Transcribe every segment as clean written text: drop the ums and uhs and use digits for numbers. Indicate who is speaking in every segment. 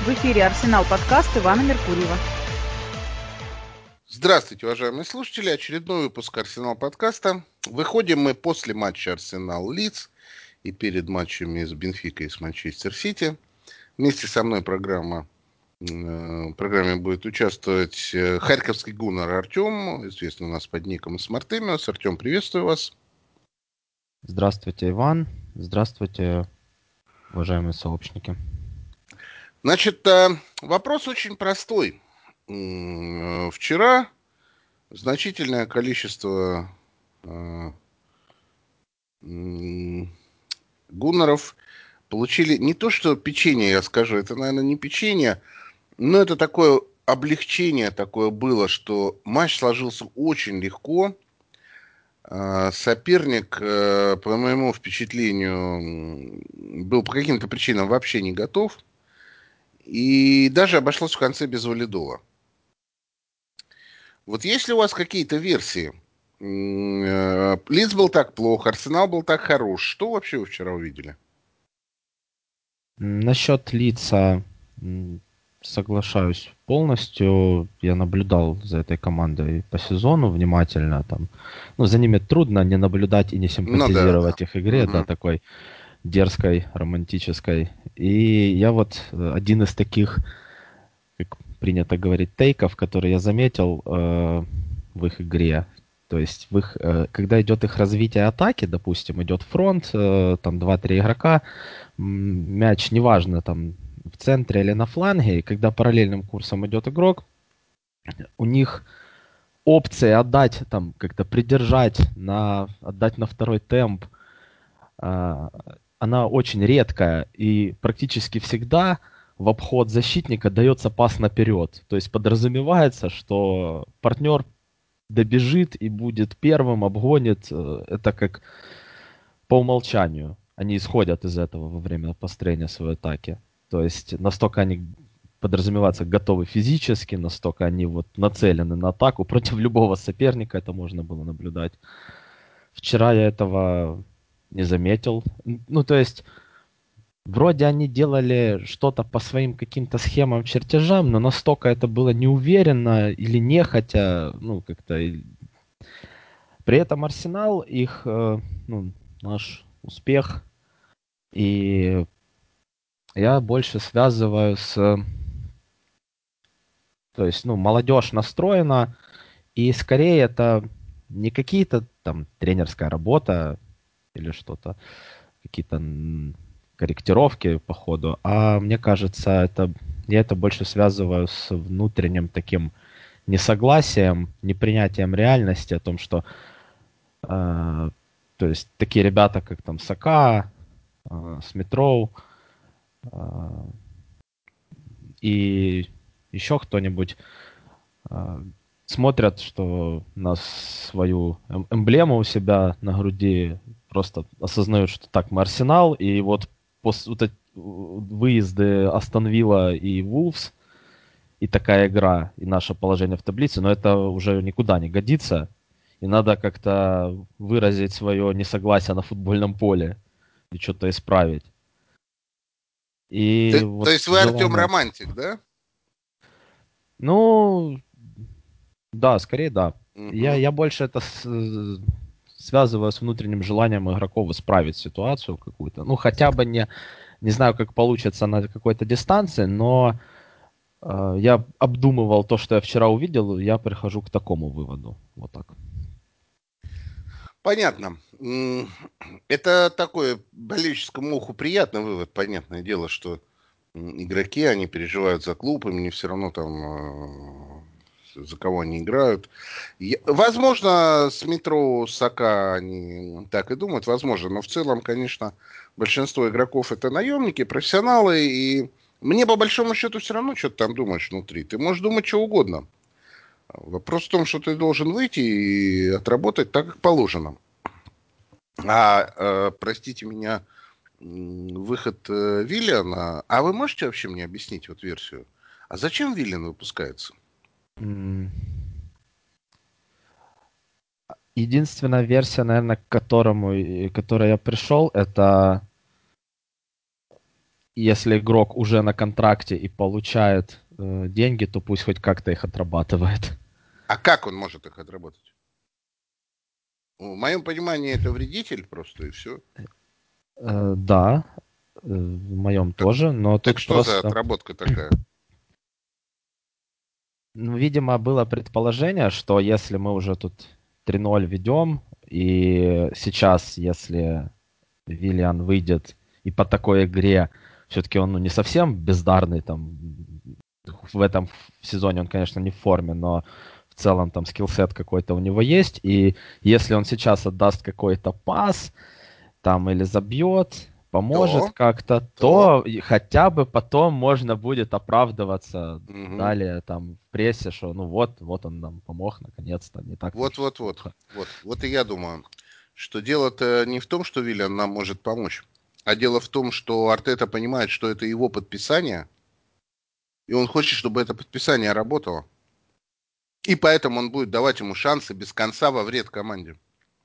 Speaker 1: В эфире «Арсенал» подкаст Ивана Меркурьева.
Speaker 2: Здравствуйте, уважаемые слушатели. Очередной выпуск «Арсенал» подкаста. Выходим мы после матча «Арсенал-Лидс» и перед матчами с Бенфикой и с Манчестер Сити. Вместе со мной в программе будет участвовать харьковский гуннер Артем, известный у нас под ником Смартемиус. Артем, приветствую вас.
Speaker 3: Здравствуйте, Иван. Здравствуйте, уважаемые сообщники.
Speaker 2: Значит, вопрос очень простой. Вчера значительное количество гуннеров получили не то, что печенье, я скажу, это, наверное, не печенье, но это такое облегчение такое было, что матч сложился очень легко. Соперник, по моему впечатлению, был по каким-то причинам вообще не готов. И даже обошлось в конце без валидола. Вот есть ли у вас какие-то версии? Лидс был так плохо, Арсенал был так хорош. Что вообще вы вчера увидели?
Speaker 3: Насчет Лидса соглашаюсь полностью. Я наблюдал за этой командой по сезону внимательно. За ними трудно не наблюдать и не симпатизировать их игре, да, такой дерзкой, романтической. И я один из таких, как принято говорить, тейков, которые я заметил в их игре. То есть когда идет их развитие атаки, допустим, идет фронт, там 2-3 игрока, мяч, неважно, там в центре или на фланге, и когда параллельным курсом идет игрок, у них опция отдать, там, как-то придержать, отдать на второй темп, она очень редкая, и практически всегда в обход защитника дается пас наперед. То есть подразумевается, что партнер добежит и будет первым, обгонит. Это как по умолчанию. Они исходят из этого во время построения своей атаки. То есть настолько они подразумеваются готовы физически, настолько они нацелены на атаку. Против любого соперника это можно было наблюдать. Вчера я этого не заметил. То есть вроде они делали что-то по своим каким-то схемам, чертежам, но настолько это было неуверенно или нехотя, как-то. При этом Арсенал, наш успех, и я больше связываю то есть, молодежь настроена, и скорее это не какие-то там тренерская работа или что-то, какие-то корректировки по ходу, а мне кажется, я это больше связываю с внутренним таким несогласием, непринятием реальности о том, что то есть такие ребята, как там Сака, Смитроу и еще кто-нибудь смотрят, что на свою эмблему у себя на груди, просто осознают, что так, мы Арсенал, и после выезды Астон Вилла и Вулфс, и такая игра, и наше положение в таблице, но это уже никуда не годится, и надо как-то выразить свое несогласие на футбольном поле и что-то исправить. И
Speaker 2: То есть вы, Артем, романтик, да?
Speaker 3: Да, скорее да.
Speaker 2: Угу.
Speaker 3: Я больше это связываю с внутренним желанием игроков исправить ситуацию какую-то. Хотя бы не знаю, как получится на какой-то дистанции, но я обдумывал то, что я вчера увидел, я прихожу к такому выводу. Вот так.
Speaker 2: Понятно. Это такой болельческому уху приятный вывод. Понятное дело, что игроки, они переживают за клуб, им не все равно там, за кого они играют. Возможно, с метро Сака они так и думают, возможно. Но в целом, конечно, большинство игроков это наемники, профессионалы. И мне по большому счету все равно, что ты там думаешь внутри. Ты можешь думать что угодно. Вопрос в том, что ты должен выйти и отработать так, как положено. Простите меня, выход Виллиана. А вы можете вообще мне объяснить версию? А зачем Виллиан выпускается?
Speaker 3: Единственная версия, наверное, к которой я пришел, это если игрок уже на контракте и получает деньги, то пусть хоть как-то их отрабатывает.
Speaker 2: А как он может их отработать? В моем понимании это вредитель просто, и все.
Speaker 3: Да, в моем тоже, но
Speaker 2: Так
Speaker 3: тут
Speaker 2: что за
Speaker 3: просто...
Speaker 2: отработка такая?
Speaker 3: Ну, видимо, было предположение, что если мы уже тут 3-0 ведем, и сейчас, если Виллиан выйдет и по такой игре, все-таки он не совсем бездарный, там, в этом сезоне он, конечно, не в форме, но в целом там скиллсет какой-то у него есть, и если он сейчас отдаст какой-то пас, там, или забьет, поможет
Speaker 2: То,
Speaker 3: как-то,
Speaker 2: то.
Speaker 3: то хотя бы потом можно будет оправдываться
Speaker 2: Мгм.
Speaker 3: далее там в прессе, что ну вот он нам помог наконец-то, не так уж
Speaker 2: Вот.
Speaker 3: плохо.
Speaker 2: Вот и я думаю, что дело-то не в том, что Виллиан нам может помочь, а дело в том, что Артета понимает, что это его подписание, и он хочет, чтобы это подписание работало. И поэтому он будет давать ему шансы без конца во вред команде.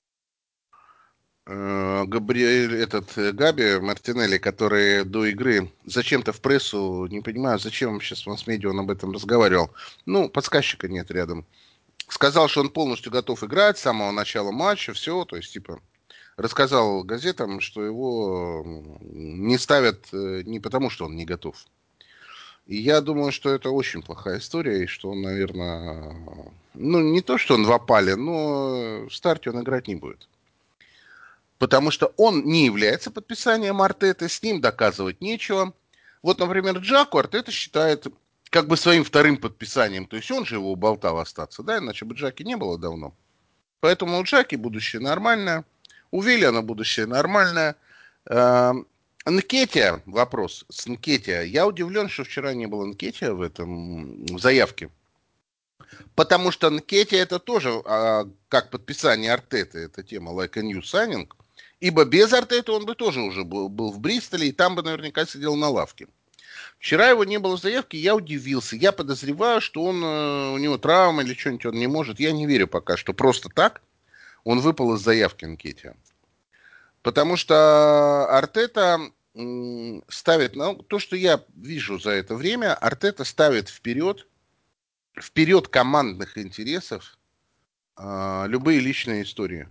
Speaker 2: Габи Мартинелли, который до игры зачем-то в прессу, не понимаю, зачем сейчас в масс-медиа он об этом разговаривал. Ну, подсказчика нет рядом. Сказал, что он полностью готов играть с самого начала матча, все, то есть, типа, рассказал газетам, что его не ставят не потому, что он не готов. И я думаю, что это очень плохая история, и что он, наверное, ну, не то, что он в опале, но в старте он играть не будет. Потому что он не является подписанием Артеты, с ним доказывать нечего. Вот, например, Джаку Артета считает как бы своим вторым подписанием. То есть он же его уболтал остаться, да, иначе бы Джаки не было давно. Поэтому у Джаки будущее нормальное, у Виллиана будущее нормальное. Нкетия, вопрос с Нкетия. Я удивлен, что вчера не было Нкетия в заявке. Потому что Нкетия это тоже как подписание Артеты, это тема like a new signing. Ибо без Артеты он бы тоже уже был в Бристоле, и там бы наверняка сидел на лавке. Вчера его не было в заявке, я удивился. Я подозреваю, что у него травма или что-нибудь он не может. Я не верю пока, что просто так он выпал из заявки Нкетия. Потому что Артета ставит, ну, то, что я вижу за это время, Артета ставит вперед командных интересов любые личные истории.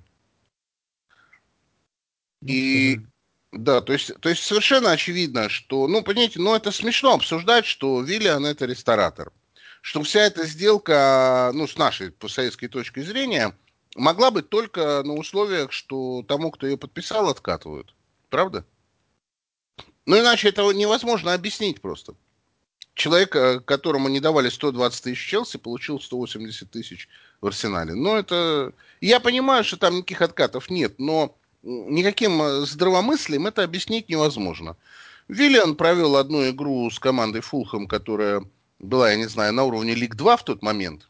Speaker 3: Ну, к
Speaker 2: И
Speaker 3: сожалению.
Speaker 2: да, то есть совершенно очевидно, что, ну, понимаете, ну, это смешно обсуждать, что Виллиан это ресторатор. Что вся эта сделка, ну, с нашей постсоветской точки зрения, могла быть только на условиях, что тому, кто ее подписал, откатывают. Правда? Ну, иначе этого невозможно объяснить просто. Человек, которому не давали 120 тысяч Челси, получил 180 тысяч в Арсенале. Но это... Я понимаю, что там никаких откатов нет, но никаким здравомыслием это объяснить невозможно. Виллиан провел одну игру с командой Фулхэм, которая была, я не знаю, на уровне Лиг 2 в тот момент.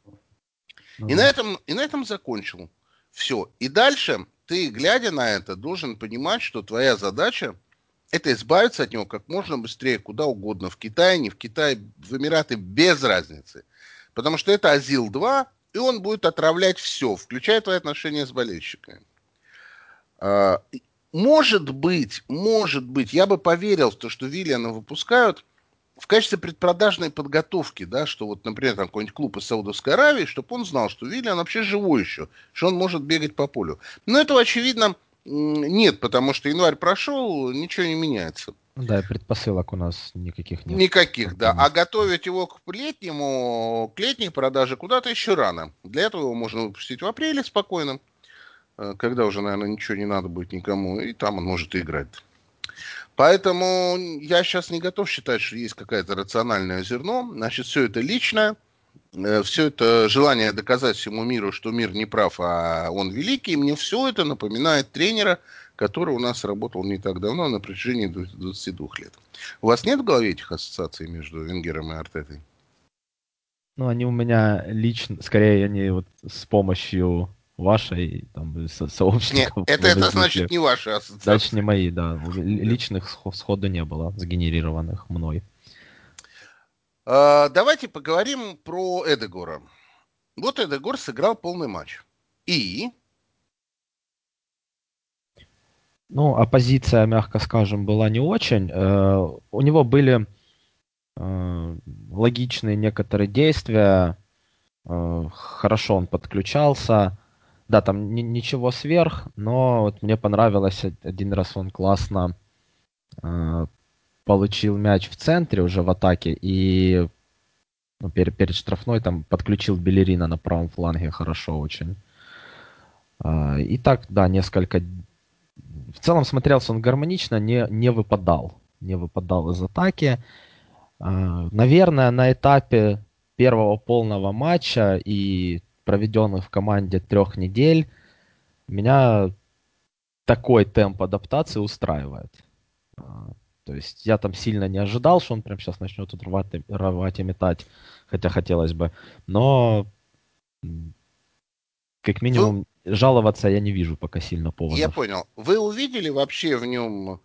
Speaker 3: Ну
Speaker 2: И на
Speaker 3: да.
Speaker 2: этом закончил. Все. И дальше ты, глядя на это, должен понимать, что твоя задача это избавиться от него как можно быстрее, куда угодно. В Китае, не в Китае, в Эмираты, без разницы. Потому что это Азил-2, и он будет отравлять все, включая твои отношения с болельщиками. А, может быть, я бы поверил в то, что Виллиана выпускают в качестве предпродажной подготовки, да, что вот, например, там какой-нибудь клуб из Саудовской Аравии, чтобы он знал, что Виллиан вообще живой еще, что он может бегать по полю. Но этого, очевидно, нет, потому что январь прошел, ничего не меняется.
Speaker 3: Ну да, и предпосылок у нас никаких нет.
Speaker 2: Никаких, да. А
Speaker 3: Оптимист.
Speaker 2: готовить его к летней продаже куда-то еще рано. Для этого его можно выпустить в апреле спокойно, когда уже, наверное, ничего не надо будет никому, и там он может играть. Поэтому я сейчас не готов считать, что есть какое-то рациональное зерно. Значит, все это личное, все это желание доказать всему миру, что мир не прав, а он великий. И мне все это напоминает тренера, который у нас работал не так давно, на протяжении 22 лет. У вас нет в голове этих ассоциаций между Венгером и Артетой?
Speaker 3: Ну, они у меня лично, скорее, они вот с помощью вашей, там,
Speaker 2: Не,
Speaker 3: сообщников
Speaker 2: это
Speaker 3: возникли.
Speaker 2: значит не ваши
Speaker 3: Дальше не
Speaker 2: ассоциации.
Speaker 3: мои, да.
Speaker 2: Да.
Speaker 3: Личных сходу не было, сгенерированных мной.
Speaker 2: Давайте поговорим про Эдегора. Вот Эдегор сыграл полный матч. И
Speaker 3: Ну, оппозиция, мягко скажем, была не очень. У него были логичные некоторые действия. Хорошо он подключался. Да, там ничего сверх, но вот мне понравилось, один раз он классно э, получил мяч в центре уже в атаке и ну, перед штрафной там подключил Белерина на правом фланге хорошо очень. И так, да, несколько... В целом смотрелся он гармонично, не выпадал. Не выпадал из атаки. Наверное, на этапе первого полного матча и проведенных в команде 3 недель меня такой темп адаптации устраивает. То есть я там сильно не ожидал, что он прям сейчас начнет тут рвать и метать, хотя хотелось бы. Но как
Speaker 2: Вы,
Speaker 3: минимум жаловаться я не вижу пока сильно
Speaker 2: я
Speaker 3: поводов.
Speaker 2: понял. Вы увидели вообще в нем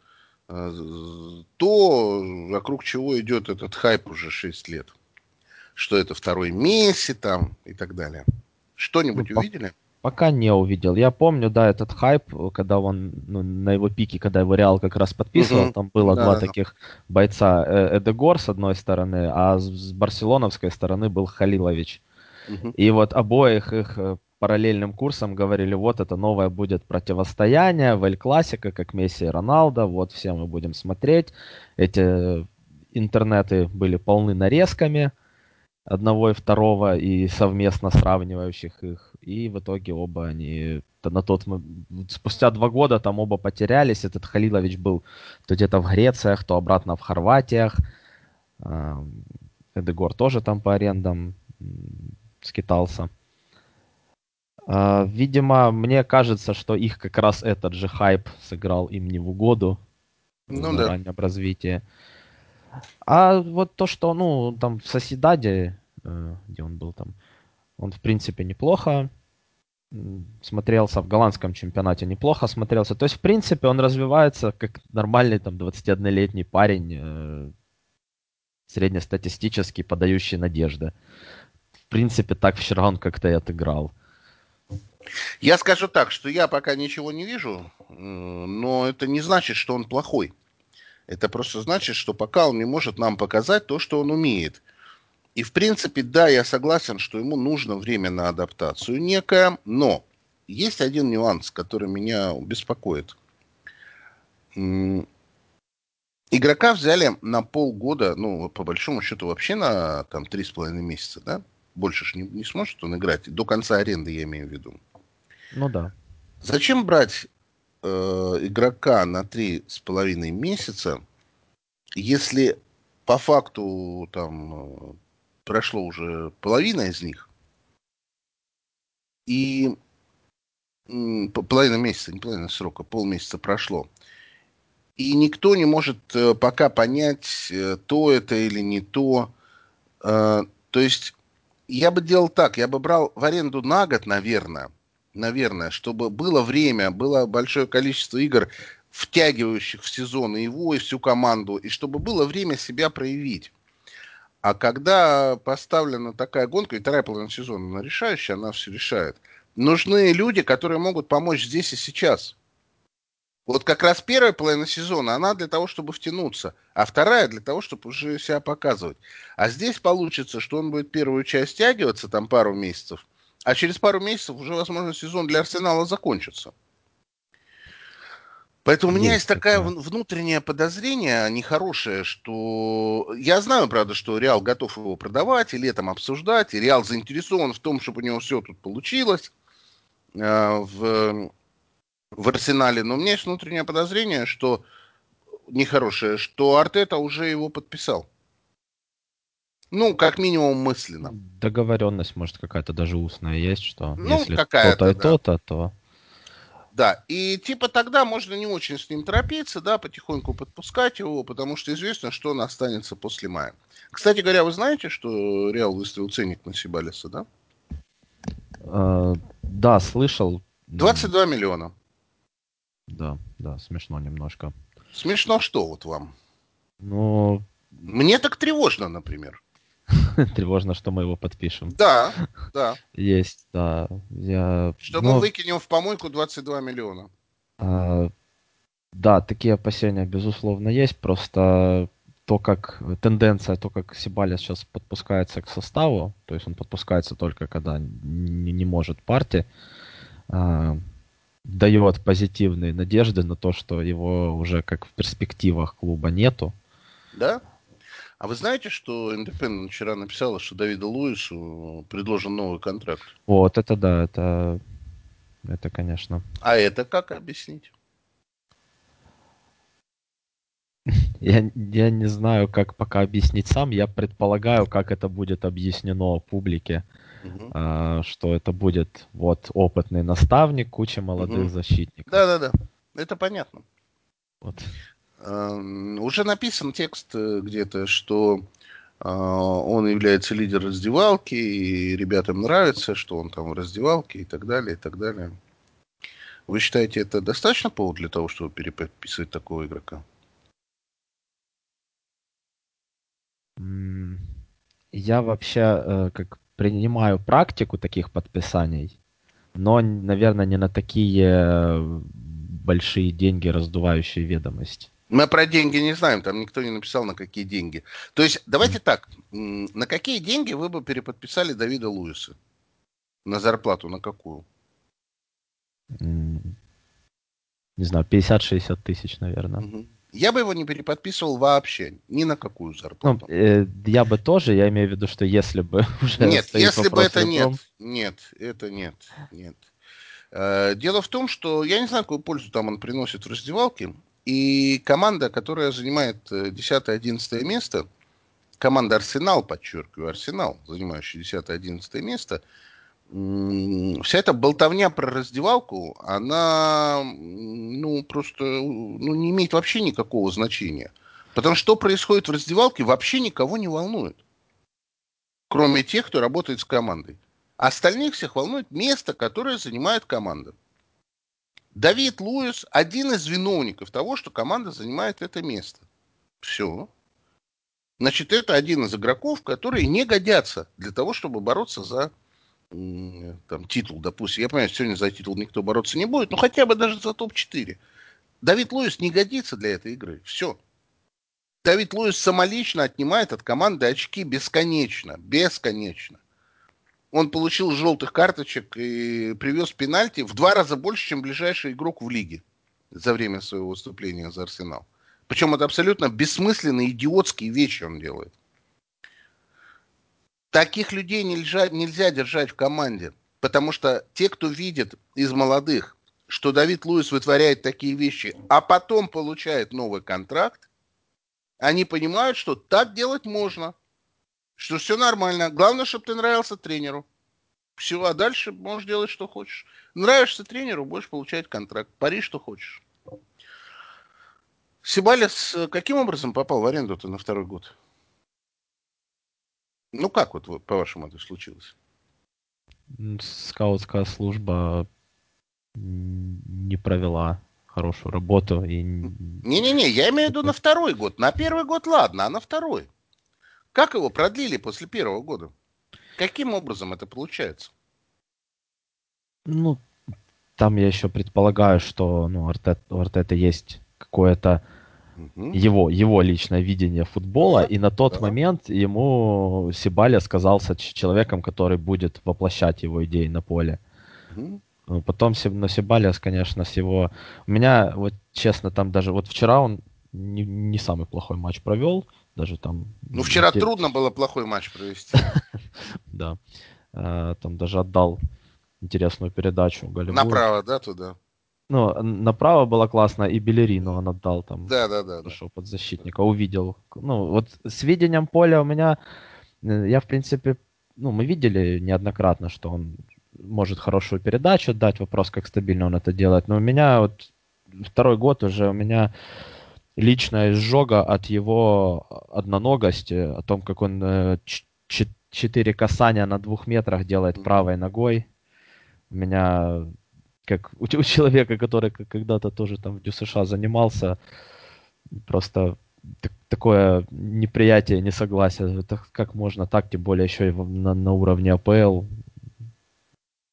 Speaker 2: то, вокруг чего идет этот хайп уже 6 лет? Что это второй Месси там и так далее.
Speaker 3: Ну,
Speaker 2: Что-нибудь увидели?
Speaker 3: пока не увидел. Я помню, да, этот хайп, когда он, ну, на его пике, когда его Реал как раз подписывал,
Speaker 2: Угу.
Speaker 3: там было два
Speaker 2: Да-да-да.
Speaker 3: таких бойца, Эдегор с одной стороны, а с барселоновской стороны был Халилович.
Speaker 2: Мгм.
Speaker 3: И вот обоих их параллельным курсом говорили, вот это новое будет противостояние, в Эль Классико, как Месси и Роналдо, вот все мы будем смотреть. Эти интернеты были полны нарезками одного и второго и совместно сравнивающих их. И в итоге оба они спустя 2 года там оба потерялись. Этот Халилович был то где-то в Грециях, то обратно в Хорватиях. А, Эдегор тоже там по арендам скитался. Видимо, мне кажется, что их как раз этот же хайп сыграл им не в угоду
Speaker 2: Ну
Speaker 3: в
Speaker 2: да.
Speaker 3: раннем развитии. А вот то, что, ну, там в Соседаде, где он был там, он в принципе неплохо смотрелся, в голландском чемпионате неплохо смотрелся. То есть, в принципе, он развивается как нормальный там 21-летний парень, среднестатистический, подающий надежды. В принципе, так вчера он как-то и отыграл.
Speaker 2: Я скажу так, что я пока ничего не вижу, но это не значит, что он плохой. Это просто значит, что пока он не может нам показать то, что он умеет. И, в принципе, да, я согласен, что ему нужно время на адаптацию некое, но есть один нюанс, который меня беспокоит. Игрока взяли на полгода, ну, по большому счету, вообще на там 3,5 месяца, да? Больше ж не сможет он играть. До конца аренды, я имею в виду.
Speaker 3: Ну да.
Speaker 2: Зачем брать игрока на 3,5 месяца, если по факту там прошло уже половина из них, и половина месяца, не половина срока, полмесяца прошло, и никто не может пока понять, то это или не то. То есть я бы делал так, я бы брал в аренду на год, наверное, чтобы было время, было большое количество игр, втягивающих в сезон и его, и всю команду, и чтобы было время себя проявить. А когда поставлена такая гонка, и вторая половина сезона, она решающая, она все решает, нужны люди, которые могут помочь здесь и сейчас. Вот как раз первая половина сезона, она для того, чтобы втянуться, а вторая для того, чтобы уже себя показывать. А здесь получится, что он будет первую часть стягиваться, там пару месяцев, а через пару месяцев уже, возможно, сезон для Арсенала закончится. Поэтому у меня есть
Speaker 3: Есть
Speaker 2: такое
Speaker 3: такое.
Speaker 2: внутреннее подозрение нехорошее, что я знаю, правда, что Реал готов его продавать и летом обсуждать, и Реал заинтересован в том, чтобы у него все тут получилось в Арсенале, но у меня есть внутреннее подозрение, что нехорошее, что Артета уже его подписал. Ну, как минимум мысленно.
Speaker 3: Договоренность, может, какая-то даже устная есть, что
Speaker 2: Ну,
Speaker 3: если то-то
Speaker 2: какая-то,
Speaker 3: и
Speaker 2: да.
Speaker 3: то-то, то...
Speaker 2: Да, и типа тогда можно не очень с ним торопиться, да, потихоньку подпускать его, потому что известно, что он останется после мая. Кстати говоря, вы знаете, что Реал выставил ценник на Сибалиса, да?
Speaker 3: Да, слышал.
Speaker 2: 22 миллиона.
Speaker 3: Да, да, смешно немножко.
Speaker 2: Смешно что вот вам?
Speaker 3: Ну,
Speaker 2: Мне так тревожно, например.
Speaker 3: тревожно, что мы его подпишем.
Speaker 2: Да, да.
Speaker 3: Есть, да.
Speaker 2: Что мы выкинем в помойку 22 миллиона.
Speaker 3: А, Да, такие опасения, безусловно, есть. Просто тенденция, то, как Сибалес сейчас подпускается к составу, то есть он подпускается только когда не может партия, а, дает позитивные надежды на то, что его уже как в перспективах клуба нету.
Speaker 2: Да? А вы знаете, что Independent вчера написала, что Давиду Луису предложен новый контракт?
Speaker 3: Вот, это да, это, конечно.
Speaker 2: А это как объяснить?
Speaker 3: Я не знаю, как пока объяснить сам. Я предполагаю, как это будет объяснено публике,
Speaker 2: Угу.
Speaker 3: что это будет вот опытный наставник, куча молодых
Speaker 2: Угу.
Speaker 3: защитников.
Speaker 2: Да-да-да, это понятно.
Speaker 3: Вот.
Speaker 2: Уже написан текст где-то, что он является лидером раздевалки, и ребятам нравится, что он там в раздевалке и так далее, и так далее. Вы считаете, это достаточно повод для того, чтобы переподписывать такого игрока?
Speaker 3: М, Я вообще как принимаю практику таких подписаний, но, наверное, не на такие большие деньги, раздувающие ведомость.
Speaker 2: Мы про деньги не знаем, там никто не написал, на какие деньги. То есть, давайте так, на какие деньги вы бы переподписали Давида Луиса? На зарплату на какую?
Speaker 3: М, Не знаю, 50-60 тысяч, наверное.
Speaker 2: Мгм. Я бы его не переподписывал вообще, ни на какую
Speaker 3: Ну,
Speaker 2: зарплату.
Speaker 3: я бы тоже, я имею в виду, что если бы уже
Speaker 2: Нет,
Speaker 3: стоит
Speaker 2: если бы
Speaker 3: вопрос в
Speaker 2: это нет,
Speaker 3: любом.
Speaker 2: нет, это нет, нет. Дело в том, что я не знаю, какую пользу там он приносит в раздевалке, и команда, которая занимает 10-11 место, команда Арсенал, подчеркиваю, Арсенал, занимающий 10-11 место, вся эта болтовня про раздевалку, она, ну, просто, ну, не имеет вообще никакого значения. Потому что происходит в раздевалке, вообще никого не волнует. Кроме тех, кто работает с командой. Остальных всех волнует место, которое занимает команда. Давид Луис один из виновников того, что команда занимает это место. Все. Значит, это один из игроков, которые не годятся для того, чтобы бороться за там, титул, допустим. Я понимаю, сегодня за титул никто бороться не будет, но хотя бы даже за топ-4. Давид Луис не годится для этой игры. Все. Давид Луис самолично отнимает от команды очки бесконечно. Бесконечно. Он получил желтых карточек и привез пенальти в 2 раза больше, чем ближайший игрок в лиге за время своего выступления за Арсенал. Причем это абсолютно бессмысленные, идиотские вещи он делает. Таких людей нельзя держать в команде, потому что те, кто видит из молодых, что Давид Луис вытворяет такие вещи, а потом получает новый контракт, они понимают, что так делать можно, что все нормально. Главное, чтобы ты нравился тренеру. Все, а дальше можешь делать, что хочешь. Нравишься тренеру, будешь получать контракт. Пари, что хочешь. Сибалес каким образом попал в аренду-то на второй год? Ну, как вот по-вашему, это случилось?
Speaker 3: Скаутская служба не провела хорошую работу и
Speaker 2: Не-не-не, я имею в виду на второй год. На первый год ладно, а на второй? Как его продлили после первого года? Каким образом это получается?
Speaker 3: ну, там я еще предполагаю, что у Артета есть какое-то
Speaker 2: Угу.
Speaker 3: его личное видение футбола,
Speaker 2: Да,
Speaker 3: и на тот
Speaker 2: да.
Speaker 3: момент ему Сибале сказался человеком, который будет воплощать его идеи на поле.
Speaker 2: Угу.
Speaker 3: Потом на Сибалес, конечно, с его... У меня, вот честно, там даже... Вот вчера он не самый плохой матч провел. Даже там...
Speaker 2: Ну, вчера трудно было плохой матч провести.
Speaker 3: Да. Там даже отдал интересную передачу голевую.
Speaker 2: Направо, да, туда?
Speaker 3: Ну, направо было классно, и Белерину он отдал там.
Speaker 2: Да, да, да, да.
Speaker 3: Хорошо под защитника, увидел. Ну, вот с видением поля у меня... Я, в принципе... Ну, мы видели неоднократно, что он может хорошую передачу дать. Вопрос, как стабильно он это делает. Но у меня вот второй год уже у меня личная изжога от его одноногости, о том, как он 4 касания на 2 метрах делает
Speaker 2: Угу.
Speaker 3: правой ногой. У меня, как у человека, который когда-то тоже там в ДЮСШ занимался, просто такое неприятие, несогласие. Это как можно так, тем более еще и на уровне АПЛ. В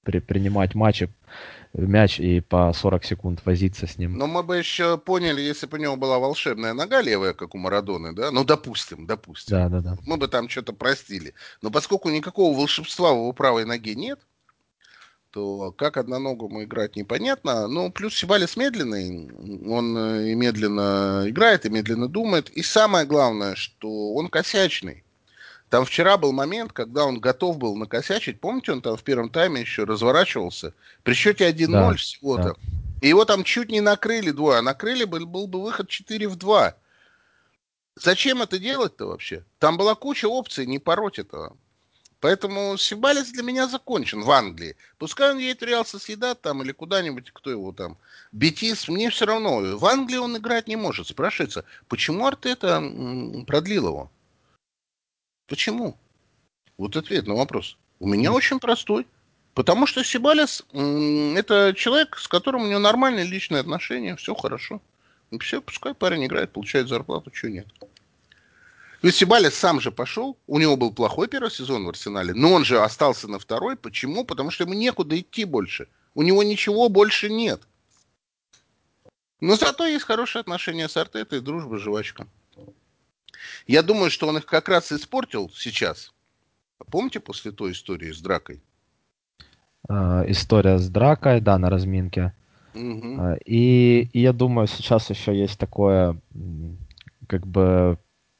Speaker 3: принимать мяч и по 40 секунд возиться с ним.
Speaker 2: Но мы бы еще поняли, если бы у него была волшебная нога левая, как у Марадоны, да? Ну, допустим.
Speaker 3: Да.
Speaker 2: Мы бы там что-то простили. Но поскольку никакого волшебства в его правой ноге нет, то как одноногому играть непонятно. Ну, плюс Сибалис медленный, он и медленно играет, и медленно думает. И самое главное, что он косячный. Там вчера был момент, когда он готов был накосячить. Помните, он там в первом тайме еще разворачивался? При счете 1-0
Speaker 3: Да, да.
Speaker 2: всего-то. И его там чуть не накрыли двое. А накрыли был бы выход 4-2. Зачем это делать-то вообще? Там была куча опций не пороть этого. Поэтому Сибалис для меня закончен в Англии. Пускай он едет в Реал Соседат там или куда-нибудь, кто его там, Бетис, мне все равно. В Англии он играть не может. Спрашивается, почему Артета продлил его? Почему? Вот ответ на вопрос. У меня очень простой. Потому что Сибалис это человек, с которым у него нормальные личные отношения, все хорошо. И все, пускай парень играет, получает зарплату, чего нет. Ведь Сибалис сам же пошел, у него был плохой первый сезон в Арсенале, но он же остался на второй. Почему? Потому что ему некуда идти больше. У него ничего больше нет. Но зато есть хорошие отношения с Артетой, дружба, жвачка. Я думаю, что он их как раз испортил сейчас. Помните после той истории с дракой?
Speaker 3: История с дракой, да, на разминке.
Speaker 2: Угу.
Speaker 3: И я думаю, сейчас еще есть такое, как бы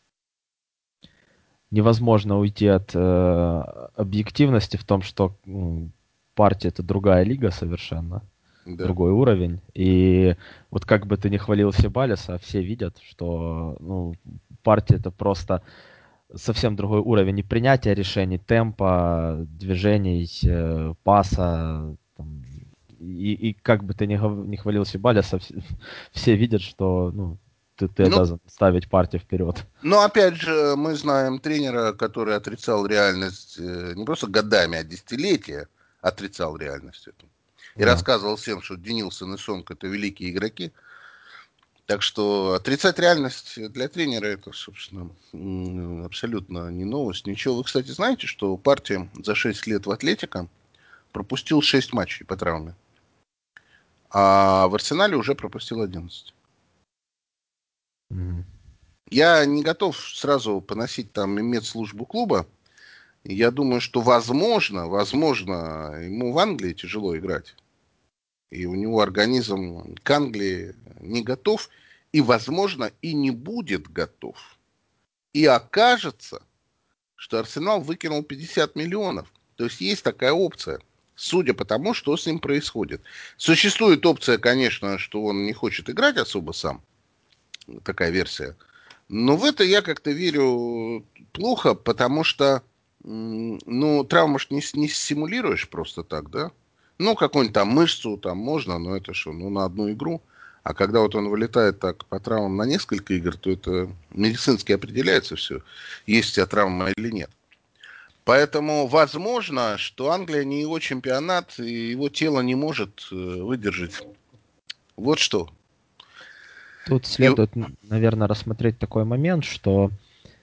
Speaker 3: невозможно уйти от объективности в том, что партия это другая лига совершенно,
Speaker 2: Да.
Speaker 3: другой уровень. И вот как бы ты ни хвалил Себалиса, все видят, что партия это просто совсем другой уровень и принятия решений, темпа, движений, паса. Там, и как бы ты ни хвалил Себалиса, все видят, что ты
Speaker 2: Ну,
Speaker 3: обязан ставить партию вперед.
Speaker 2: но опять же, мы знаем тренера, который отрицал реальность не просто годами, а десятилетия отрицал реальность эту. И
Speaker 3: Да.
Speaker 2: рассказывал всем, что Денилсон и Сонг это великие игроки. Так что отрицать реальность для тренера это, собственно, абсолютно не новость. Ничего. Вы, кстати, знаете, что партия за 6 лет в Атлетико пропустил 6 матчей по травме, а в Арсенале уже пропустил 11.
Speaker 3: Мгм.
Speaker 2: Я не готов сразу поносить там медслужбу клуба. Я думаю, что возможно, ему в Англии тяжело играть. И у него организм к Англии не готов. И, возможно, и не будет готов. И окажется, что Арсенал выкинул 50 миллионов. То есть есть такая опция, судя по тому, что с ним происходит. Существует опция, конечно, что он не хочет играть особо сам. Такая версия. Но в это я как-то верю плохо, потому что, ну, травму ж не симулируешь просто так, да? Ну, какую-нибудь там мышцу там можно, но это что, ну, на одну игру. А когда вот он вылетает так по травмам на несколько игр, то это медицински определяется все, есть у тебя травма или нет. Поэтому возможно, что Англия не его чемпионат, и его тело не может выдержать. Вот что.
Speaker 3: Тут
Speaker 2: И,
Speaker 3: следует, наверное, рассмотреть такой момент, что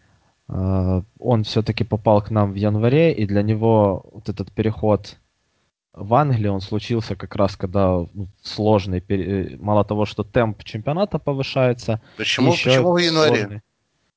Speaker 3: он все-таки попал к нам в январе, и для него вот этот переход в Англию, он случился как раз, когда сложный, мало того, что темп чемпионата повышается, и еще
Speaker 2: почему в январе?
Speaker 3: сложный.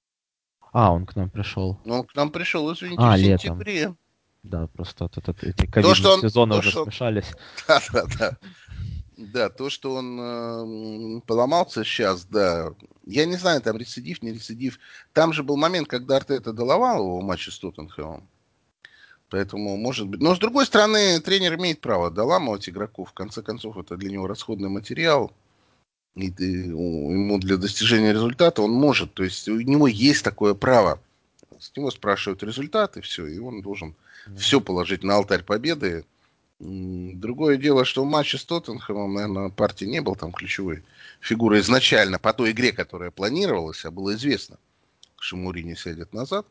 Speaker 3: Он к нам пришел.
Speaker 2: Ну, он к нам пришел, извините, в
Speaker 3: Летом.
Speaker 2: сентябре.
Speaker 3: Да, просто эти
Speaker 2: То,
Speaker 3: ковидные
Speaker 2: что он...
Speaker 3: сезоны
Speaker 2: То,
Speaker 3: уже
Speaker 2: что...
Speaker 3: смешались.
Speaker 2: Да, да, да. Да, то, что он поломался сейчас, да. Я не знаю, там рецидив, не рецидив. Там же был момент, когда Артета доловал его в матче с Тоттенхэмом. Поэтому, может быть... Но, с другой стороны, тренер имеет право доламывать игроков. В конце концов, это для него расходный материал. И ему для достижения результата он может. То есть у него есть такое право. С него спрашивают результаты, все, и он должен все положить на алтарь победы. Другое дело, что в матче с Тоттенхэмом, наверное, партии не был там ключевой фигурой изначально по той игре, которая планировалась, а было известно, что Мourinho сядет назад.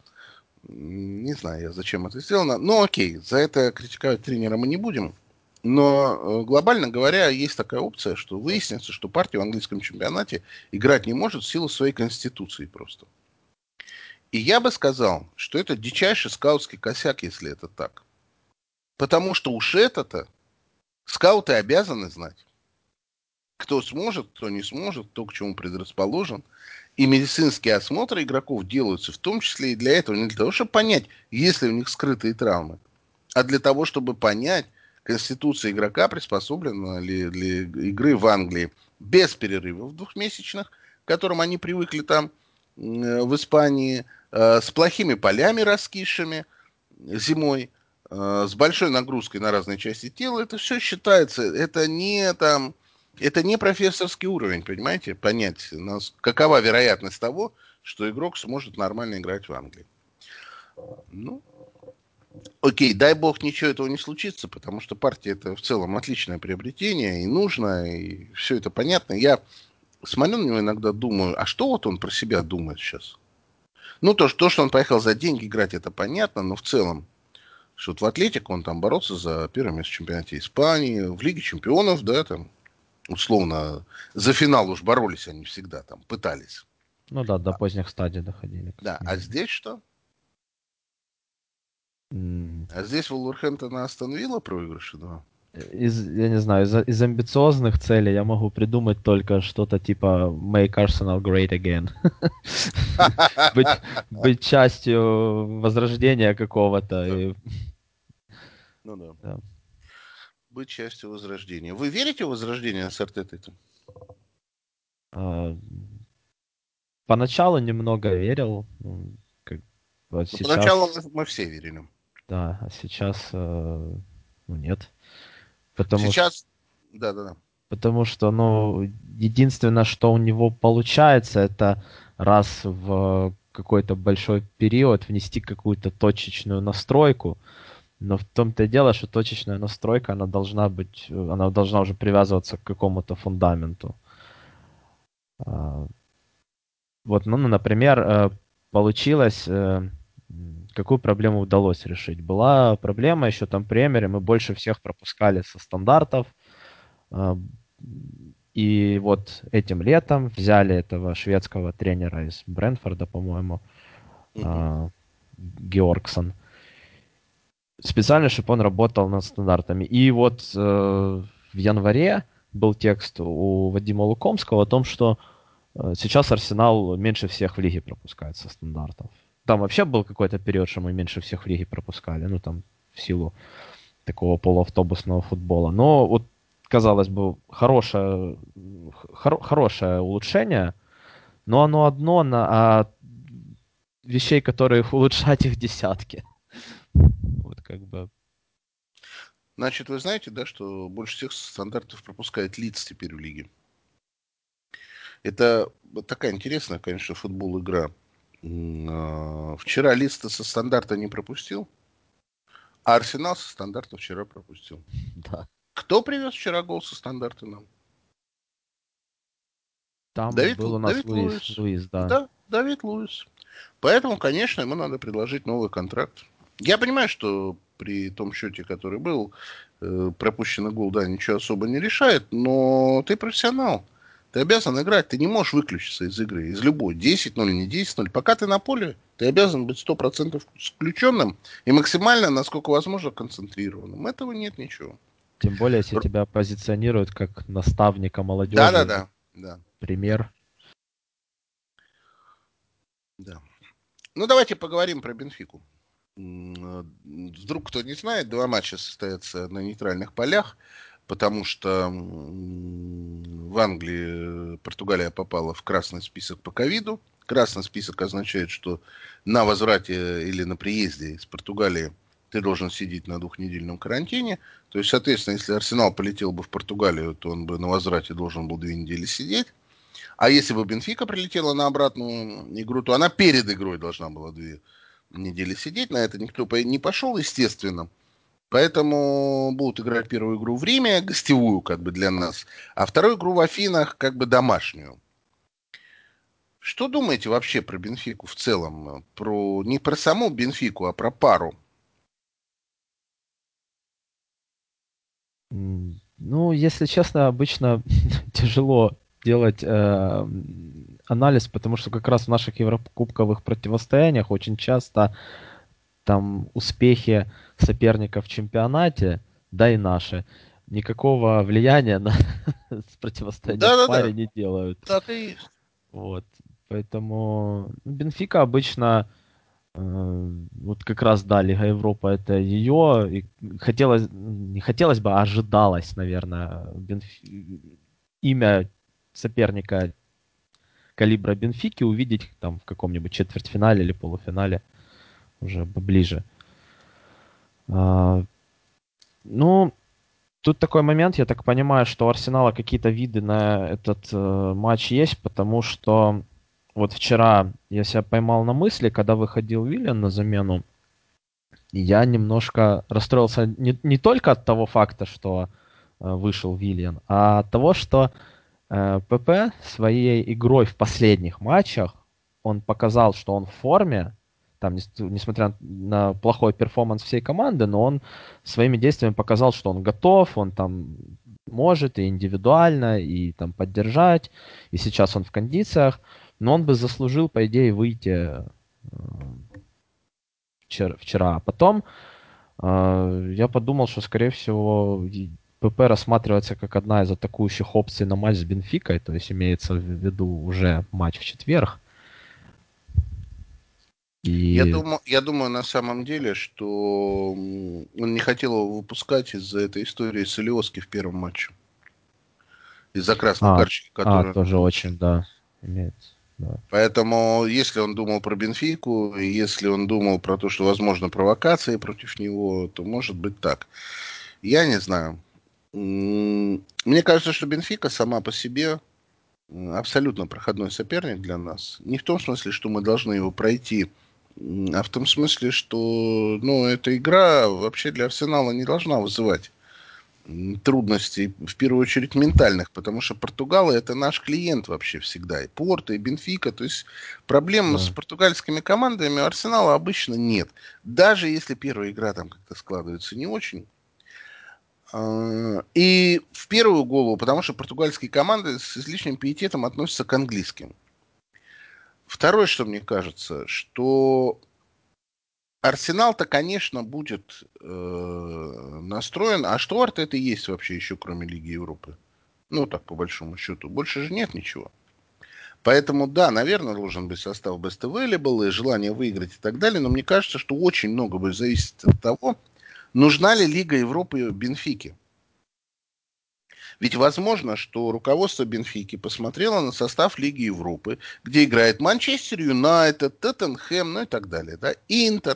Speaker 2: Не знаю я, зачем это сделано. Но окей, за это критиковать тренера мы не будем. Но глобально говоря, есть такая опция, что выяснится, что партия в английском чемпионате играть не может в силу своей конституции просто. И я бы сказал, что это дичайший скаутский косяк, если это так. Потому что уж это-то скауты обязаны знать. Кто сможет, кто не сможет, кто к чему предрасположен. И медицинские осмотры игроков делаются в том числе и для этого. Не для того, чтобы понять, есть ли у них скрытые травмы, а для того, чтобы понять, конституция игрока приспособлена ли для игры в Англии без перерывов двухмесячных, к которым они привыкли там в Испании, с плохими полями раскисшими зимой, с большой нагрузкой на разные части тела. Это все считается, это не профессорский уровень, понимаете, понять, какова вероятность того, что игрок сможет нормально играть в Англии. Ну, окей, дай бог ничего этого не случится, потому что партия это в целом отличное приобретение и нужно, и все это понятно. Я смотрю на него иногда, думаю, а что вот он про себя думает сейчас? Ну, что он поехал за деньги играть, это понятно, но в целом, что вот в Атлетико он там боролся за первое место в чемпионате Испании, в Лиге чемпионов, да, там, условно, за финал уж боролись они всегда, там, пытались.
Speaker 3: Ну да, до поздних стадий доходили,
Speaker 2: Да,
Speaker 3: как
Speaker 2: а
Speaker 3: минимум.
Speaker 2: здесь что?
Speaker 3: М,
Speaker 2: А здесь Вулверхэмптона Астон Вилла проигрыши, да.
Speaker 3: я не знаю, из амбициозных целей я могу придумать только что-то типа Make Arsenal Great Again. Быть, быть частью возрождения какого-то.
Speaker 2: Да,
Speaker 3: И,
Speaker 2: ну да.
Speaker 3: да.
Speaker 2: Быть частью Возрождения. Вы верите в Возрождение с Артетой-то?
Speaker 3: А, Поначалу немного верил. Вот
Speaker 2: Ну, поначалу
Speaker 3: сейчас,
Speaker 2: мы все верили.
Speaker 3: да, а сейчас, ну, нет. Потому что,
Speaker 2: Сейчас, да-да-да.
Speaker 3: потому что, ну, единственное, что у него получается, это раз в какой-то большой период внести какую-то точечную настройку. Но в том-то и дело, что точечная настройка, она должна уже привязываться к какому-то фундаменту. А, Вот, ну, например, получилось, какую проблему удалось решить. Была проблема еще там премьере, мы больше всех пропускали со стандартов. а, И вот этим летом взяли этого шведского тренера из Брентфорда, по-моему,
Speaker 2: Мгм.
Speaker 3: а, Георгсон, специально, чтобы он работал над стандартами. И вот в январе был текст у Вадима Лукомского о том, что сейчас Арсенал меньше всех в лиге пропускает со стандартов. Там вообще был какой-то период, что мы меньше всех в лиге пропускали, ну там в силу такого полуавтобусного футбола. Но вот, казалось бы, хорошее улучшение, но оно одно, а вещей, которые их улучшать, их десятки. Вот как бы.
Speaker 2: Значит, вы знаете, да, что больше всех стандартов пропускает Лидс теперь в лиге. Это вот такая интересная, конечно, футбол игра. Вчера Лидс со стандарта не пропустил, а Арсенал со стандарта вчера пропустил.
Speaker 3: Да.
Speaker 2: Кто привез вчера гол со стандарта нам?
Speaker 3: Там
Speaker 2: Давид,
Speaker 3: был у нас
Speaker 2: Давид
Speaker 3: Луис.
Speaker 2: Луис.
Speaker 3: Луис, да.
Speaker 2: Да, Давид Луис. Поэтому, конечно, ему надо предложить новый контракт. Я понимаю, что при том счете, который был, пропущенный гол, да, ничего особо не решает, но ты профессионал. Ты обязан играть, ты не можешь выключиться из игры, из любой. 10-0, не 10-0. Пока ты на поле, ты обязан быть 100% включенным и максимально, насколько возможно, концентрированным. Этого нет ничего.
Speaker 3: Тем более, если тебя позиционируют как наставника молодежи,
Speaker 2: Да-да-да. Да, да,
Speaker 3: пример.
Speaker 2: да. Ну, давайте поговорим про Бенфику. Вдруг кто не знает, два матча состоятся на нейтральных полях, потому что в Англии Португалия попала в красный список по ковиду. Красный список означает, что на возврате или на приезде из Португалии ты должен сидеть на двухнедельном карантине. То есть, соответственно, если Арсенал полетел бы в Португалию, то он бы на возврате должен был 2 недели сидеть. А если бы Бенфика прилетела на обратную игру, то она перед игрой должна была 2 недели сидеть. На это никто не пошел, естественно. Поэтому будут играть первую игру в Риме, гостевую как бы для нас, а вторую игру в Афинах как бы домашнюю. Что думаете вообще про Бенфику в целом? Не про саму Бенфику, а про пару.
Speaker 3: Ну, если честно, обычно тяжело делать анализ, потому что как раз в наших еврокубковых противостояниях очень часто там успехи соперников в чемпионате, да и наши, никакого влияния на противостояние в
Speaker 2: Да-да-да,
Speaker 3: паре не делают.
Speaker 2: так и есть.
Speaker 3: Вот. Поэтому Бенфика обычно вот как раз, да, Лига Европы это ее. И хотелось, не хотелось бы, а ожидалось, наверное, имя соперника калибра Бенфики увидеть там в каком-нибудь четвертьфинале или полуфинале уже ближе. А, ну, тут такой момент, я так понимаю, что у Арсенала какие-то виды на этот матч есть, потому что вот вчера я себя поймал на мысли, когда выходил Виллиан на замену, я немножко расстроился не только от того факта, что вышел Виллиан, а от того, что ПП своей игрой в последних матчах он показал, что он в форме, там, несмотря на плохой перформанс всей команды, но он своими действиями показал, что он готов, он там может и индивидуально, и там поддержать, и сейчас он в кондициях, но он бы заслужил, по идее, выйти вчера. А потом я подумал, что, скорее всего, ПП рассматривается как одна из атакующих опций на матч с Бенфикой, то есть имеется в виду уже матч в четверг. И...
Speaker 2: Я думаю на самом деле, что он не хотел его выпускать из-за этой истории с Илиоски в первом матче. Из-за красной
Speaker 3: А,
Speaker 2: карточки, которую он
Speaker 3: тоже
Speaker 2: получил.
Speaker 3: очень, да, имеется. Да.
Speaker 2: Поэтому, если он думал про Бенфику, и если он думал про то, что возможно провокации против него, то может быть так. Я не знаю. Мне кажется, что Бенфика сама по себе абсолютно проходной соперник для нас. Не в том смысле, что мы должны его пройти, а в том смысле, что ну, эта игра вообще для Арсенала не должна вызывать трудностей, в первую очередь ментальных, потому что Португалы это наш клиент вообще всегда, и Порто, и Бенфика, то есть проблем с
Speaker 3: Да.
Speaker 2: португальскими командами у Арсенала обычно нет, даже если первая игра там как-то складывается не очень. И в первую голову, потому что португальские команды с излишним пиететом относятся к английским. Второе, что мне кажется, что Арсенал-то, конечно, будет настроен. А что Арт это и есть вообще еще, кроме Лиги Европы? Ну, так, по большому счету. Больше же нет ничего. Поэтому, да, наверное, должен быть состав best available и желание выиграть и так далее. Но мне кажется, что очень много будет зависеть от того, нужна ли Лига Европы Бенфике. Ведь возможно, что руководство Бенфики посмотрело на состав Лиги Европы, где играет Манчестер Юнайтед, Тоттенхэм, ну и так далее, да, Интер.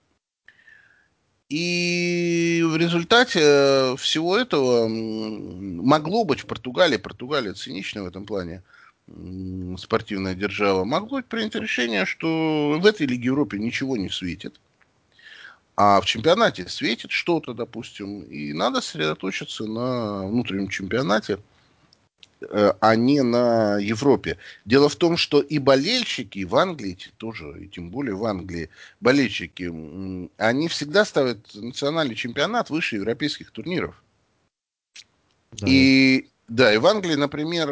Speaker 2: И в результате всего этого могло быть в Португалии, Португалия цинична в этом плане, спортивная держава, могло быть принято решение, что в этой Лиге Европы ничего не светит, а в чемпионате светит что-то, допустим, и надо сосредоточиться на внутреннем чемпионате, а не на Европе. Дело в том, что и болельщики в Англии тоже, и тем более в Англии, болельщики, они всегда ставят национальный чемпионат выше европейских турниров.
Speaker 3: Да,
Speaker 2: И да, и в Англии, например,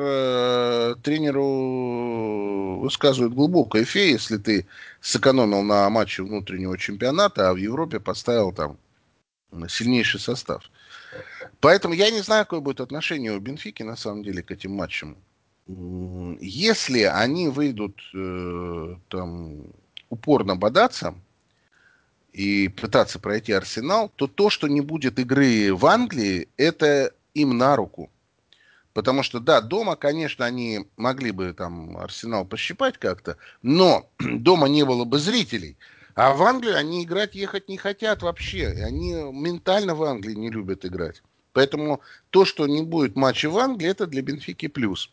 Speaker 2: тренеру высказывают глубокое фе, если ты сэкономил на матче внутреннего чемпионата, а в Европе поставил там сильнейший состав. Поэтому я не знаю, какое будет отношение у Бенфики на самом деле к этим матчам. Если они выйдут там упорно бодаться и пытаться пройти Арсенал, то, что не будет игры в Англии, это им на руку. Потому что, да, дома, конечно, они могли бы там Арсенал пощипать как-то, но дома не было бы зрителей. А в Англию они играть ехать не хотят вообще. И они ментально в Англии не любят играть. Поэтому то, что не будет матча в Англии, это для Бенфики плюс.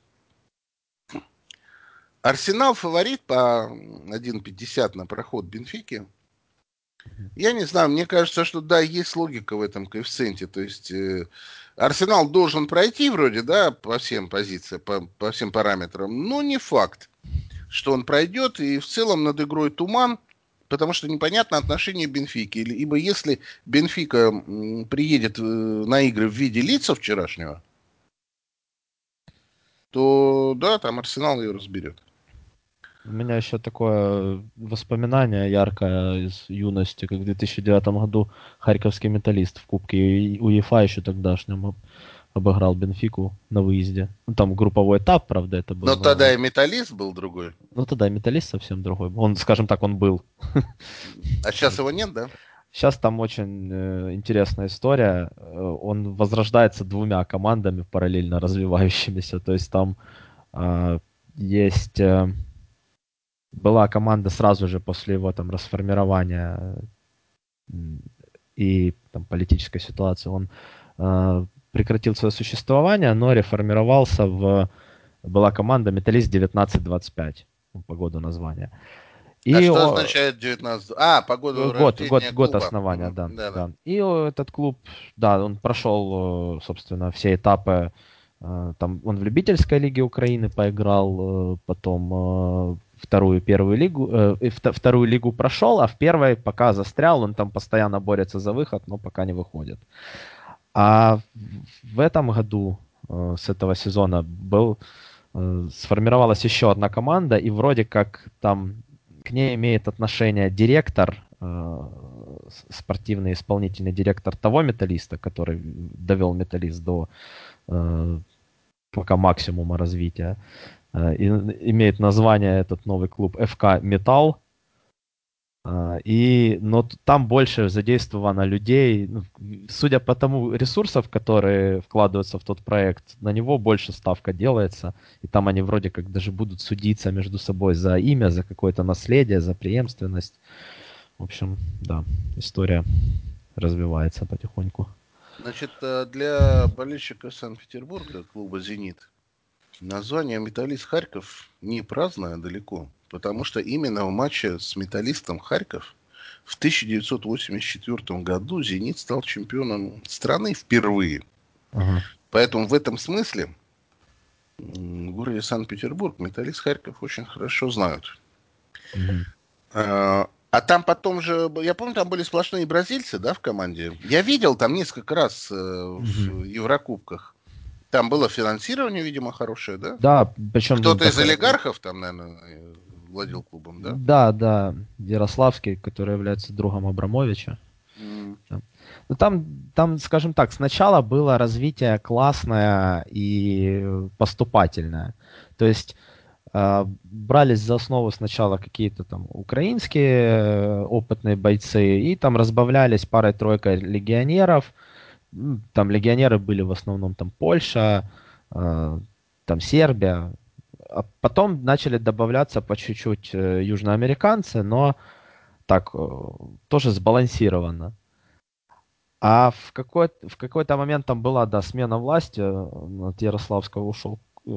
Speaker 2: Арсенал фаворит по 1,50 на проход Бенфики. Я не знаю, мне кажется, что да, есть логика в этом коэффициенте. То есть Арсенал должен пройти вроде, да, по всем позициям, по всем параметрам, но не факт, что он пройдет. И в целом над игрой туман, потому что непонятно отношение Бенфики. Ибо если Бенфика приедет на игры в виде лица вчерашнего, то да, там Арсенал ее разберет.
Speaker 3: У меня еще такое воспоминание яркое из юности, как в 2009 году харьковский металлист в Кубке УЕФА еще тогдашнем обыграл Бенфику на выезде. Ну, там групповой этап, правда, это был,
Speaker 2: Но тогда
Speaker 3: но...
Speaker 2: и металлист был другой.
Speaker 3: Ну, тогда металлист совсем другой. Он, скажем так, он был.
Speaker 2: А сейчас его нет, да?
Speaker 3: Сейчас там очень интересная история. Он возрождается двумя командами параллельно развивающимися. То есть там э, есть... была команда сразу же после его там расформирования и там, политической ситуации. Он прекратил свое существование, но реформировался в... Была команда «Металлист 1925», по году названия.
Speaker 2: А
Speaker 3: И
Speaker 2: что означает 19? А, по году рождения
Speaker 3: год
Speaker 2: клуба.
Speaker 3: основания, да,
Speaker 2: Да-да.
Speaker 3: да. И этот клуб, да, он прошел, собственно, все этапы. Там он в любительской лиге Украины поиграл, потом первую лигу, вторую лигу прошел, а в первой пока застрял, он там постоянно борется за выход, но пока не выходит. А в этом году, с этого сезона, сформировалась еще одна команда, и вроде как там к ней имеет отношение директор, спортивный исполнительный директор того металлиста, который довел металлист до пока максимума развития. И имеет название этот новый клуб ФК Металл. Но там больше задействовано людей. Ну, судя по тому ресурсов, которые вкладываются в тот проект, на него больше ставка делается. И там они вроде как даже будут судиться между собой за имя, за какое-то наследие, за преемственность. В общем, да, история развивается потихоньку.
Speaker 2: Значит, для болельщика Санкт-Петербурга, клуба «Зенит», название «Металлист Харьков» не праздное далеко, потому что именно в матче с «Металлистом Харьков» в 1984 году «Зенит» стал чемпионом страны впервые.
Speaker 3: Ага.
Speaker 2: Поэтому в этом смысле в городе Санкт-Петербург «Металлист Харьков» очень хорошо знают.
Speaker 3: Мгм.
Speaker 2: А там потом же, я помню, там были сплошные бразильцы, да, в команде. Я видел там несколько раз в
Speaker 3: Мгм.
Speaker 2: Еврокубках. Там было финансирование, видимо, хорошее, да?
Speaker 3: Да, причем
Speaker 2: Кто-то из
Speaker 3: так,
Speaker 2: олигархов там, наверное, владел клубом, да?
Speaker 3: да, да, Ярославский, который является другом Абрамовича.
Speaker 2: М.
Speaker 3: Да. Ну там, скажем так, сначала было развитие классное и поступательное. То есть брались за основу сначала какие-то там украинские опытные бойцы, и там разбавлялись парой-тройкой легионеров. Там легионеры были в основном там Польша, там Сербия. А потом начали добавляться по чуть-чуть южноамериканцы, но так тоже сбалансированно. А в какой-то момент там была, да, смена власти. От Ярославского ушел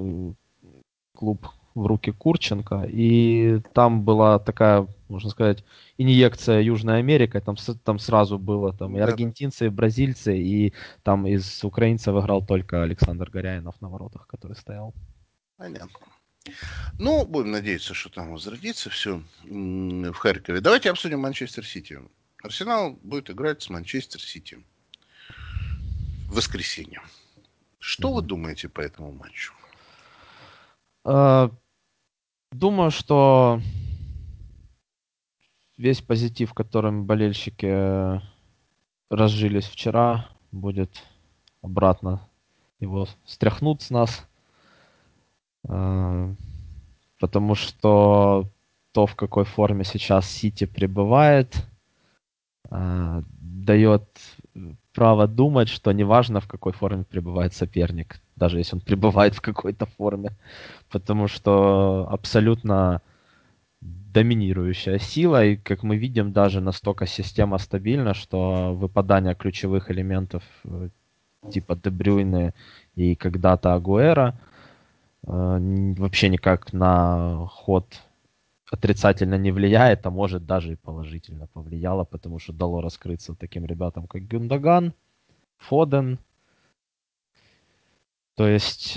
Speaker 3: клуб в руки Курченко. И там была такая, можно сказать, инъекция Южной Америкой. Там сразу было там и
Speaker 2: Да, да,
Speaker 3: аргентинцы, и бразильцы, и там из украинцев играл только Александр Горяинов на воротах, который стоял.
Speaker 2: понятно. Ну, будем надеяться, что там возродится все в Харькове. Давайте обсудим Манчестер Сити. Арсенал будет играть с Манчестер Сити в воскресенье. Что вы
Speaker 3: Мгм.
Speaker 2: думаете по этому матчу?
Speaker 3: Э, Думаю, что весь позитив, которым болельщики разжились вчера, будет обратно его стряхнут с нас. Э, Потому что то, в какой форме сейчас Сити пребывает, дает право думать, что неважно, в какой форме пребывает соперник, даже если он пребывает в какой-то форме, потому что абсолютно доминирующая сила, и, как мы видим, даже настолько система стабильна, что выпадание ключевых элементов типа Де Брюйне и когда-то Агуэра вообще никак на ход отрицательно не влияет, а может даже и положительно повлияло, потому что дало раскрыться таким ребятам, как Гюндаган, Фоден. То есть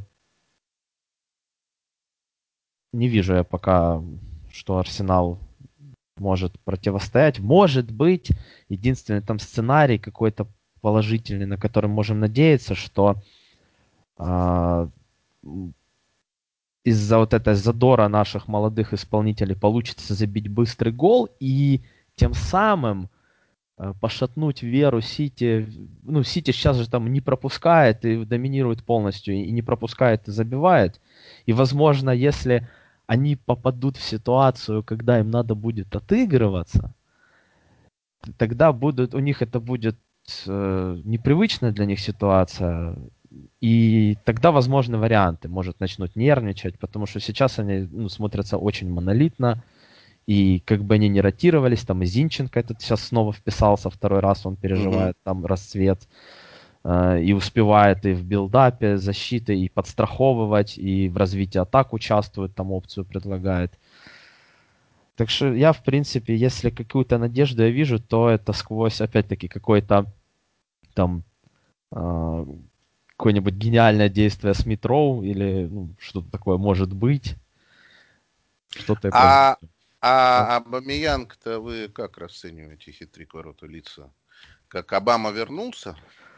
Speaker 3: не вижу я пока, что Арсенал может противостоять. Может быть, единственный там сценарий какой-то положительный, на который можем надеяться, что а, из-за вот этой задора наших молодых исполнителей получится забить быстрый гол и тем самым пошатнуть веру Сити. Ну, Сити сейчас же там не пропускает и доминирует полностью, и не пропускает и забивает. И, возможно, если они попадут в ситуацию, когда им надо будет отыгрываться, тогда у них это будет непривычная для них ситуация, и тогда возможны варианты. Может, начнут нервничать, потому что сейчас они смотрятся очень монолитно, и как бы они не ротировались, там и Зинченко этот сейчас снова вписался, второй раз он переживает там расцвет, и успевает и в билдапе защиты, и подстраховывать, и в развитии атак участвует, там опцию предлагает. Так что я, в принципе, если какую-то надежду я вижу, то это сквозь, опять-таки, какой-то там какое-нибудь гениальное действие Смит Роу или что-то такое может быть. Что-то и
Speaker 2: А
Speaker 3: произойдет.
Speaker 2: Абамеянг-то вы как расцениваете хитрик ворот лица? Как Обама вернулся?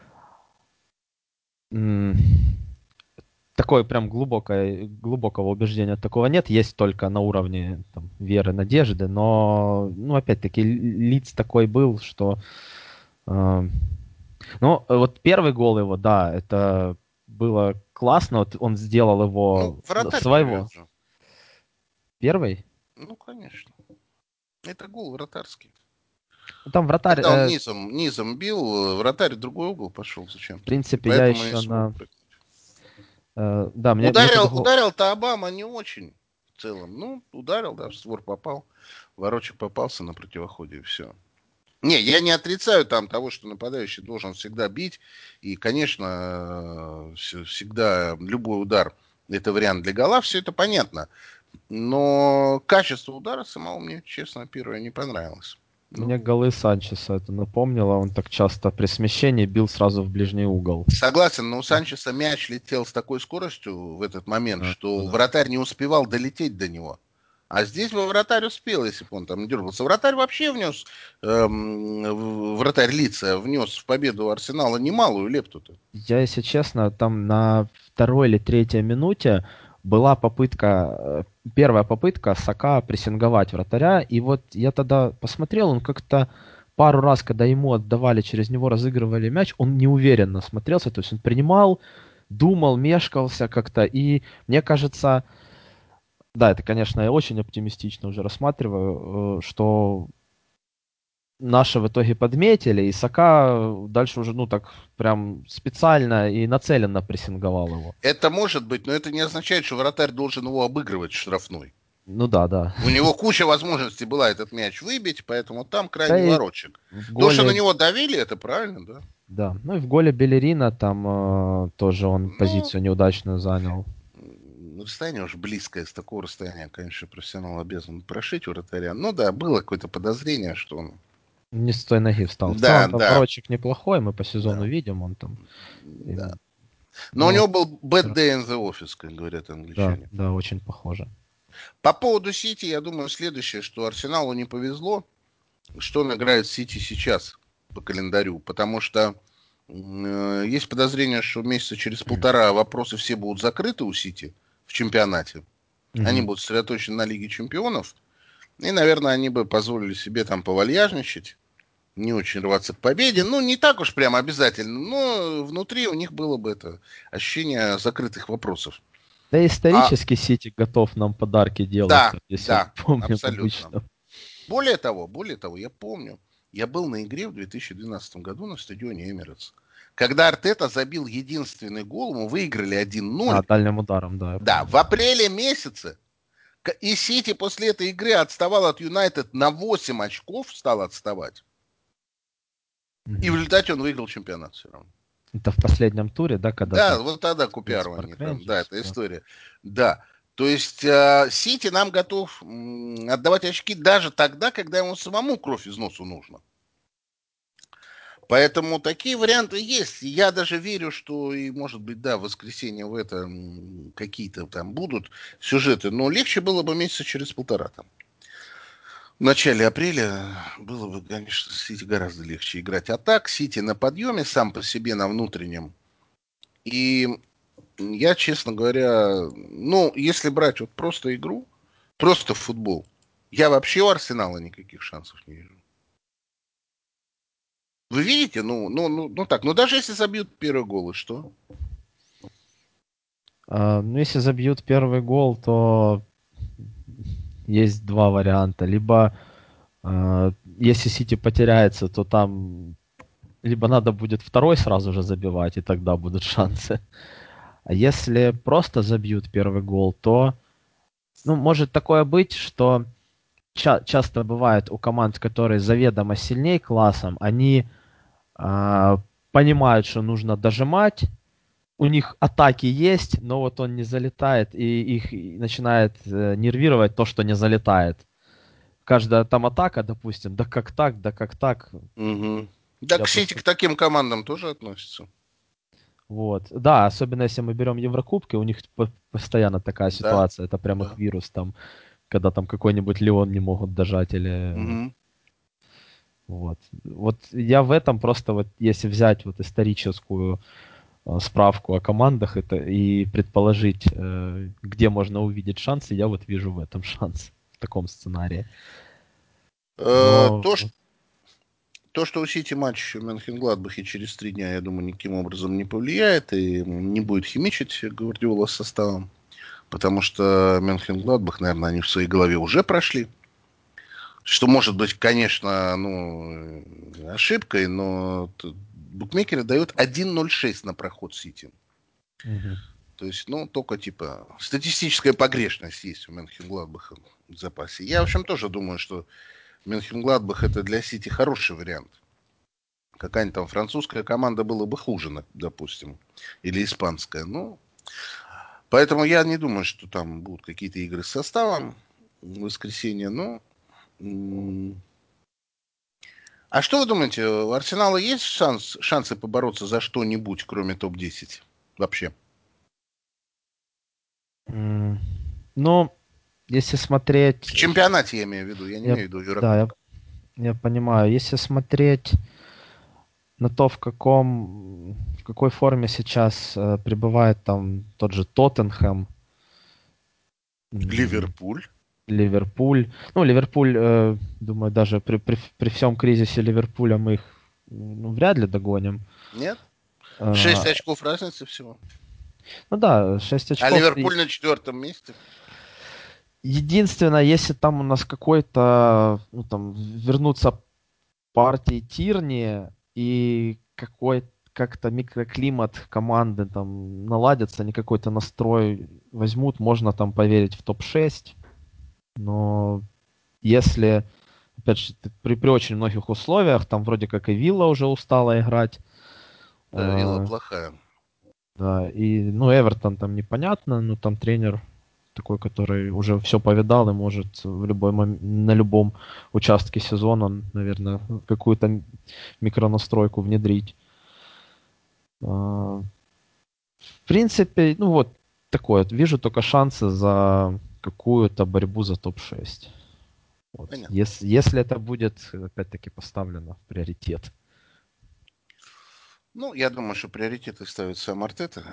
Speaker 3: Такое прям глубокого убеждения такого нет. Есть только на уровне там, веры, надежды. Но, опять-таки, лиц такой был, что... вот первый гол его, да, это было классно. Вот он сделал его
Speaker 2: Вратарь
Speaker 3: своего.
Speaker 2: привез же.
Speaker 3: Первый?
Speaker 2: Ну, конечно. Это гол вратарский.
Speaker 3: Там вратарь,
Speaker 2: Когда он низом бил, вратарь в другой угол пошел
Speaker 3: в
Speaker 2: зачем-то. И
Speaker 3: принципе, я
Speaker 2: поэтому и
Speaker 3: еще
Speaker 2: смог
Speaker 3: на...
Speaker 2: прыгнуть.
Speaker 3: Да, мне тот гол...
Speaker 2: Ударил-то Обама не очень в целом. Ну, ударил, да, в створ попал. Ворочек попался на противоходе, и все. Не, я не отрицаю там того, что нападающий должен всегда бить. И, конечно, всегда любой удар это вариант для гола, все это понятно. Но качество удара самого мне, честно, первое не понравилось.
Speaker 3: Мне
Speaker 2: Ну,
Speaker 3: голы Санчеса это напомнило. Он так часто при смещении бил сразу в ближний угол.
Speaker 2: согласен, но у Санчеса мяч летел с такой скоростью в этот момент,
Speaker 3: Да,
Speaker 2: что
Speaker 3: да.
Speaker 2: вратарь не успевал долететь до него. А здесь бы вратарь успел, если бы он там не дергался. Вратарь вообще внес, вратарь лица внес в победу Арсенала немалую лепту-то.
Speaker 3: Я, если честно, там на второй или третьей минуте была первая попытка Сака прессинговать вратаря, и вот я тогда посмотрел, он как-то пару раз, когда ему отдавали, через него разыгрывали мяч, он неуверенно смотрелся, то есть он принимал, думал, мешкался как-то, и мне кажется, да, это, конечно, я очень оптимистично уже рассматриваю, что наши в итоге подметили, и Сака дальше уже, так прям специально и нацеленно прессинговал его.
Speaker 2: Это может быть, но это не означает, что вратарь должен его обыгрывать в штрафной.
Speaker 3: Ну да, да.
Speaker 2: У него куча возможностей была этот мяч выбить, поэтому там
Speaker 3: Да
Speaker 2: крайний
Speaker 3: и
Speaker 2: ворочек.
Speaker 3: в
Speaker 2: То, что на
Speaker 3: голе,
Speaker 2: него давили, это правильно, да?
Speaker 3: да. Ну и в голе Белерина там тоже он
Speaker 2: Ну,
Speaker 3: позицию неудачную занял.
Speaker 2: расстояние уж близкое, с такого расстояния, конечно, профессионал обязан прошить вратаря. Ну да, было какое-то подозрение, что он...
Speaker 3: Не с той ноги встал. В
Speaker 2: Да,
Speaker 3: целом-то
Speaker 2: да,
Speaker 3: ворочек неплохой, мы по сезону
Speaker 2: да,
Speaker 3: видим, он там.
Speaker 2: да. Но у
Speaker 3: Но
Speaker 2: него был bad day in the office, как говорят
Speaker 3: да,
Speaker 2: англичане.
Speaker 3: да, очень похоже.
Speaker 2: По поводу Сити, я думаю, следующее, что Арсеналу не повезло, что он играет в Сити сейчас по календарю, потому что есть подозрение, что месяца через полтора вопросы все будут закрыты у Сити в чемпионате. Они
Speaker 3: Мгм.
Speaker 2: будут сосредоточены на Лиге чемпионов. И, наверное, они бы позволили себе там повальяжничать, не очень рваться к победе. Ну, не так уж прям обязательно, но внутри у них было бы это ощущение закрытых вопросов.
Speaker 3: Да и
Speaker 2: А,
Speaker 3: исторически Сити готов нам подарки делать,
Speaker 2: да,
Speaker 3: если
Speaker 2: да,
Speaker 3: помним
Speaker 2: абсолютно.
Speaker 3: обычно.
Speaker 2: Более того, я помню, я был на игре в 2012 году на стадионе Эмирейтс, когда Артета забил единственный гол, мы выиграли 1-0.
Speaker 3: Дальним ударом, да, я
Speaker 2: Да,
Speaker 3: помню.
Speaker 2: в апреле месяце. И Сити после этой игры отставал от Юнайтед на 8 очков, стал отставать. И в
Speaker 3: Мгм.
Speaker 2: результате он выиграл чемпионат все равно.
Speaker 3: Это в последнем туре, да, когда
Speaker 2: Да,
Speaker 3: там
Speaker 2: вот тогда Купяру
Speaker 3: Питтсбург
Speaker 2: они там, да,
Speaker 3: Рейнджерс.
Speaker 2: это
Speaker 3: Да.
Speaker 2: история. Да, то есть Сити нам готов отдавать очки даже тогда, когда ему самому кровь из носу нужно. Поэтому такие варианты есть. Я даже верю, что и, может быть, да, в воскресенье в это какие-то там будут сюжеты, но легче было бы месяца через полтора там. В начале апреля было бы, конечно, Сити гораздо легче играть. А так, Сити на подъеме сам по себе на внутреннем. И Я, честно говоря, ну, если брать вот просто игру, просто футбол, я вообще у Арсенала никаких шансов не вижу. Вы видите? Ну так, ну даже если забьют первый гол, и что?
Speaker 3: Ну, если забьют первый гол, то есть два варианта. Либо, если Сити потеряется, то там либо надо будет второй сразу же забивать, и тогда будут шансы. А если просто забьют первый гол, то, ну, может такое быть, что часто бывает у команд, которые заведомо сильнее классом, они а, понимают, что нужно дожимать, у них атаки есть, но вот он не залетает, и их начинает нервировать то, что не залетает. Каждая там атака, допустим, да как так,
Speaker 2: Угу. Да,
Speaker 3: я
Speaker 2: к Сити
Speaker 3: просто...
Speaker 2: к таким командам тоже относятся.
Speaker 3: Вот. Да, особенно если мы берем Еврокубки, у них постоянно такая
Speaker 2: Да,
Speaker 3: ситуация, это прям их
Speaker 2: да.
Speaker 3: вирус там, когда там какой-нибудь Леон не могут дожать или...
Speaker 2: Угу.
Speaker 3: Вот. Вот я в этом просто вот, если взять вот историческую справку о командах это, и предположить, где можно увидеть шансы, я вот вижу в этом шанс, в таком сценарии. Но
Speaker 2: То, что у Сити матч в Мönchengladbach через 3 дня, я думаю, никаким образом не повлияет и не будет химичить Гвардиола с составом, потому что Мönchengladbach, наверное, они в своей голове уже прошли. Что может быть, конечно, ну, ошибкой, но букмекеры дают 1,06 на проход Сити.
Speaker 3: мгм.
Speaker 2: То есть, ну, только типа статистическая погрешность есть у Мönchengladbach в запасе. Я, в общем, тоже думаю, что Мönchengladbach это для Сити хороший вариант. Какая-нибудь там французская команда была бы хуже, допустим, или испанская. Ну, поэтому я не думаю, что там будут какие-то игры с составом в воскресенье. Но а что вы думаете, у Арсенала есть шансы побороться за что-нибудь, кроме топ-10? Вообще.
Speaker 3: М, Ну, если
Speaker 2: В
Speaker 3: смотреть,
Speaker 2: чемпионате я имею в виду, я не
Speaker 3: я,
Speaker 2: имею в виду
Speaker 3: да,
Speaker 2: Еврокубок.
Speaker 3: я понимаю, если смотреть на то, в какой форме сейчас пребывает там тот же Тоттенхэм, м,
Speaker 2: Ливерпуль?
Speaker 3: Ливерпуль. Ну, Ливерпуль, думаю, даже при всем кризисе Ливерпуля мы их ну, вряд ли догоним.
Speaker 2: Нет? 6
Speaker 3: А,
Speaker 2: очков разницы всего.
Speaker 3: ну да, 6
Speaker 2: А
Speaker 3: очков.
Speaker 2: Ливерпуль на 4 месте.
Speaker 3: Единственное, если там у нас какой-то, ну там, вернутся партии Тирни и как-то микроклимат команды там наладится, они какой-то настрой возьмут, можно там поверить в топ-6. Но если, опять же, при очень многих условиях, там вроде как и Вилла уже устала играть,
Speaker 2: Да, Вилла
Speaker 3: э,
Speaker 2: плохая.
Speaker 3: да, и, ну, Эвертон там непонятно, но там тренер такой, который уже все повидал и может в любой на любом участке сезона, наверное, какую-то микронастройку внедрить. В принципе, ну вот такое. Вижу только шансы за какую-то борьбу за топ-6. Вот.
Speaker 2: Понятно.
Speaker 3: Если это будет, опять-таки, поставлено в приоритет.
Speaker 2: Ну, я думаю, что приоритеты ставит сам Артета.